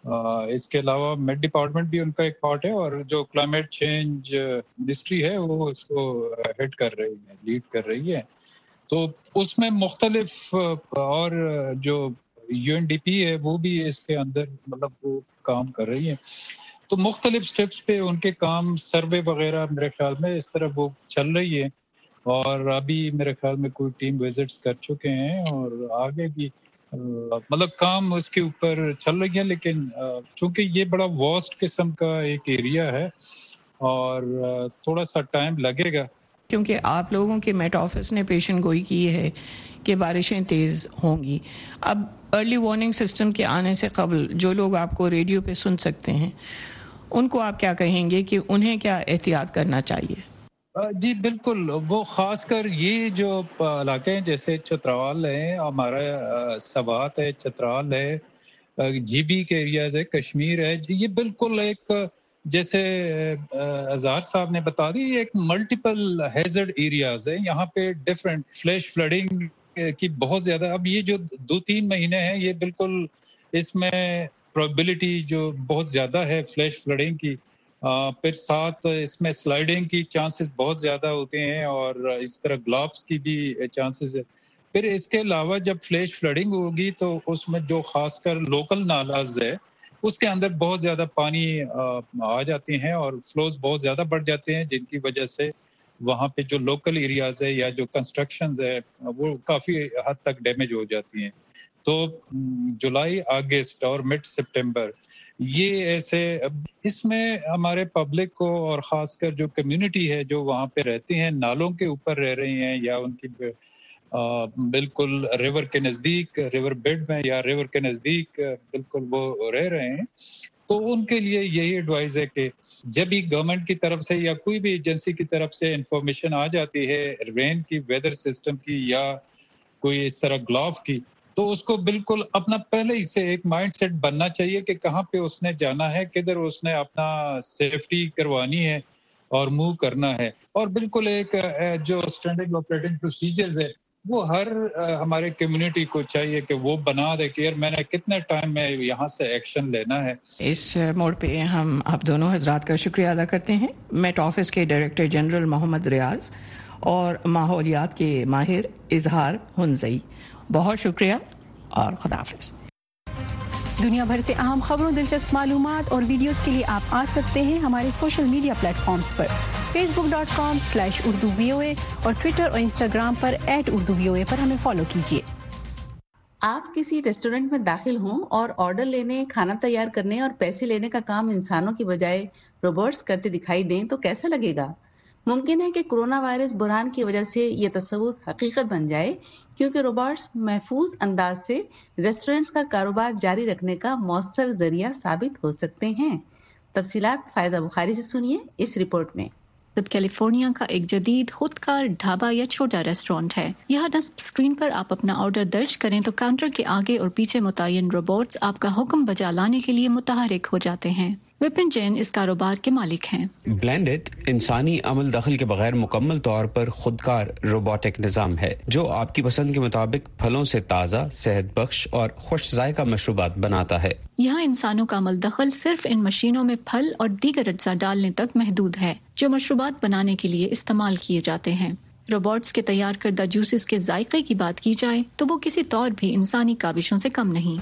اس کے علاوہ میڈ ڈپارٹمنٹ بھی ان کا ایک پارٹ ہے، اور جو کلائمیٹ چینج منسٹری ہے وہ اس کو ہیڈ کر رہی ہے، لیڈ کر رہی ہے. تو اس میں مختلف اور جو UNDP ہے وہ بھی اس کے اندر مطلب وہ کام کر رہی ہے. تو مختلف سٹیپس پہ ان کے کام، سروے وغیرہ میرے خیال میں اس طرح وہ چل رہی ہے، اور ابھی میرے خیال میں کوئی ٹیم وزٹس کر چکے ہیں، اور آگے بھی مطلب کام اس کے اوپر چل رہی ہے. لیکن چونکہ یہ بڑا واسٹ قسم کا ایک ایریا ہے اور تھوڑا سا ٹائم لگے گا، کیونکہ آپ لوگوں کے میٹ آفس نے پیشن گوئی کی ہے کہ بارشیں تیز ہوں گی. اب ارلی وارننگ سسٹم کے آنے سے قبل جو لوگ آپ کو ریڈیو پہ سن سکتے ہیں ان کو آپ کیا کہیں گے کہ انہیں کیا احتیاط کرنا چاہیے؟ جی بالکل، وہ خاص کر یہ جو علاقے ہیں جیسے چترال ہے، ہمارا سوات ہے، چترال ہے، GB کے ایریاز ہے، کشمیر ہے، یہ بالکل ایک جیسے اظہار صاحب نے بتا دی، ایک ملٹیپل ہیزرڈ ایریاز ہے. یہاں پہ ڈفرینٹ فلیش فلڈنگ کی بہت زیادہ، اب یہ جو 2-3 مہینے ہیں یہ بالکل اس میں پروبیبلٹی جو بہت زیادہ ہے فلیش فلڈنگ کی، پھر ساتھ اس میں سلائڈنگ کی چانسز بہت زیادہ ہوتے ہیں، اور اس طرح گلابس کی بھی چانسز ہے. پھر اس کے علاوہ جب فلیش فلڈنگ ہوگی تو اس میں جو خاص کر لوکل نالاز ہے اس کے اندر بہت زیادہ پانی آ جاتے ہیں اور فلوز بہت زیادہ بڑھ جاتے ہیں، جن کی وجہ سے وہاں پہ جو لوکل ایریاز ہے یا جو کنسٹرکشنز ہے وہ کافی حد تک ڈیمیج ہو جاتی ہیں. تو جولائی، اگست اور مڈ سپٹمبر یہ ایسے، اس میں ہمارے پبلک کو اور خاص کر جو کمیونٹی ہے جو وہاں پہ رہتے ہیں، نالوں کے اوپر رہ رہے ہیں یا ان کی بالکل ریور کے نزدیک، ریور بیڈ میں یا ریور کے نزدیک بالکل وہ رہ رہے ہیں، تو ان کے لیے یہی ایڈوائز ہے کہ جب بھی گورنمنٹ کی طرف سے یا کوئی بھی ایجنسی کی طرف سے انفارمیشن آ جاتی ہے رین کی، ویدر سسٹم کی یا کوئی اس طرح گلاف کی، تو اس کو بالکل اپنا پہلے ہی سے ایک مائنڈ سیٹ بننا چاہیے کہ کہاں پہ اس نے جانا ہے، کدھر اس نے اپنا سیفٹی کروانی ہے اور موو کرنا ہے. اور بالکل ایک جو اسٹینڈرڈ آپریٹنگ پروسیجرز ہے وہ ہر ہمارے کمیونٹی کو چاہیے کہ وہ بنا دے کہ یار میں نے کتنے ٹائم میں یہاں سے ایکشن لینا ہے. اس موڑ پہ ہم آپ دونوں حضرات کا شکریہ ادا کرتے ہیں، میٹ آفس کے ڈائریکٹر جنرل محمد ریاض اور ماحولیات کے ماہر اظہار ہنزئی. بہت شکریہ اور خدا حافظ. دنیا بھر سے اہم خبروں، دلچسپ معلومات اور ویڈیوز کے لیے آپ آ سکتے ہیں ہمارے سوشل میڈیا پلیٹ فارمز پر، facebook.com/urdu VOA اور ٹویٹر اور انسٹاگرام پر @urdu VOA پر ہمیں فالو کیجیے. آپ کسی ریسٹورینٹ میں داخل ہوں اور آرڈر لینے، کھانا تیار کرنے اور پیسے لینے کا کام انسانوں کی بجائے روبوٹس کرتے دکھائی دیں تو کیسا لگے گا؟ ممکن ہے کہ کرونا وائرس بحران کی وجہ سے یہ تصور حقیقت بن جائے، کیونکہ روبوٹس محفوظ انداز سے ریسٹورینٹس کا کاروبار جاری رکھنے کا مؤثر ذریعہ ثابت ہو سکتے ہیں. تفصیلات فائزہ بخاری سے سنیے اس رپورٹ میں. کیلیفورنیا کا ایک جدید خود کار ڈھابا یا چھوٹا ریسٹورینٹ ہے. یہاں نصب اسکرین پر آپ اپنا آرڈر درج کریں تو کاؤنٹر کے آگے اور پیچھے متعین روبوٹس آپ کا حکم بجا لانے کے لیے متحرک ہو جاتے ہیں. وپن جین اس کاروبار کے مالک ہیں. بلینڈڈ انسانی عمل دخل کے بغیر مکمل طور پر خودکار روبوٹک نظام ہے جو آپ کی پسند کے مطابق پھلوں سے تازہ، صحت بخش اور خوش ذائقہ مشروبات بناتا ہے. یہاں انسانوں کا عمل دخل صرف ان مشینوں میں پھل اور دیگر اجزاء ڈالنے تک محدود ہے جو مشروبات بنانے کے لیے استعمال کیے جاتے ہیں. روبوٹس کے تیار کردہ جوسز کے ذائقے کی بات کی جائے تو وہ کسی طور بھی انسانی کاوشوں سے کم نہیں.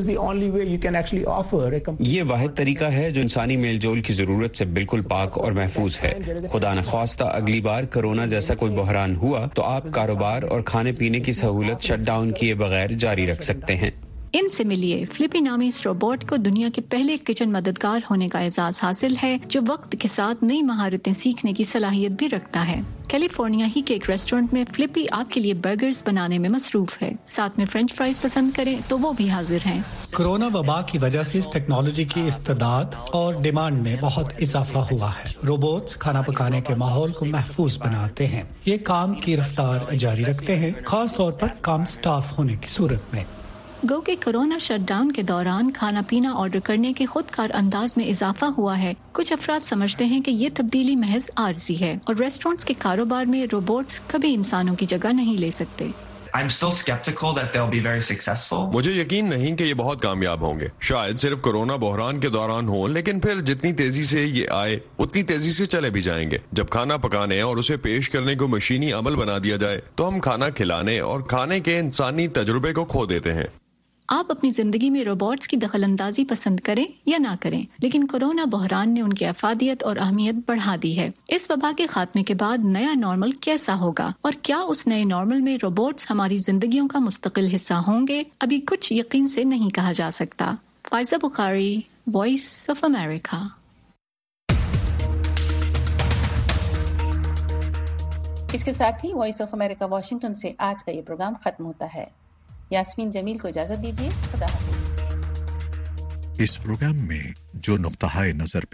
یہ واحد طریقہ ہے جو انسانی میل جول کی ضرورت سے بالکل پاک اور محفوظ ہے. خدا نخواستہ اگلی بار کورونا جیسا کوئی بحران ہوا تو آپ کاروبار اور کھانے پینے کی سہولت شٹ ڈاؤن کیے بغیر جاری رکھ سکتے ہیں. ان سے ملیے. فلپی نامی اس روبوٹ کو دنیا کے پہلے کچن مددگار ہونے کا اعزاز حاصل ہے جو وقت کے ساتھ نئی مہارتیں سیکھنے کی صلاحیت بھی رکھتا ہے. کیلیفورنیا ہی کے ایک ریسٹورینٹ میں فلپی آپ کے لیے برگرز بنانے میں مصروف ہے. ساتھ میں فرینچ فرائز پسند کریں تو وہ بھی حاضر ہیں. کورونا وبا کی وجہ سے اس ٹیکنالوجی کی استعداد اور ڈیمانڈ میں بہت اضافہ ہوا ہے. روبوٹس کھانا پکانے کے ماحول کو محفوظ بناتے ہیں. یہ کام کی رفتار جاری رکھتے ہیں، خاص طور پر کم سٹاف ہونے کی صورت میں. گو کہ کورونا شٹ ڈاؤن کے دوران کھانا پینا آرڈر کرنے کے خود کار انداز میں اضافہ ہوا ہے. کچھ افراد سمجھتے ہیں کہ یہ تبدیلی محض عارضی ہے اور ریسٹورینٹس کے کاروبار میں روبوٹس کبھی انسانوں کی جگہ نہیں لے سکتے. I'm still skeptical that they'll be very successful. مجھے یقین نہیں کہ یہ بہت کامیاب ہوں گے. شاید صرف کورونا بحران کے دوران ہوں, لیکن پھر جتنی تیزی سے یہ آئے اتنی تیزی سے چلے بھی جائیں گے. جب کھانا پکانے اور اسے پیش کرنے کو مشینی عمل بنا دیا جائے تو ہم کھانا کھلانے اور کھانے کے انسانی تجربے کو کھو دیتے ہیں. آپ اپنی زندگی میں روبوٹس کی دخل اندازی پسند کریں یا نہ کریں, لیکن کورونا بحران نے ان کی افادیت اور اہمیت بڑھا دی ہے. اس وبا کے خاتمے کے بعد نیا نارمل کیسا ہوگا, اور کیا اس نئے نارمل میں روبوٹس ہماری زندگیوں کا مستقل حصہ ہوں گے؟ ابھی کچھ یقین سے نہیں کہا جا سکتا. Faiza Bukhari, voice of America. اس کے ساتھ ہی وائس آف امریکہ واشنگٹن سے آج کا یہ پروگرام ختم ہوتا ہے. یاسمین جمیل کو اجازت دیجیے. خدا حافظ. اس پروگرام میں جو نقطہ نظر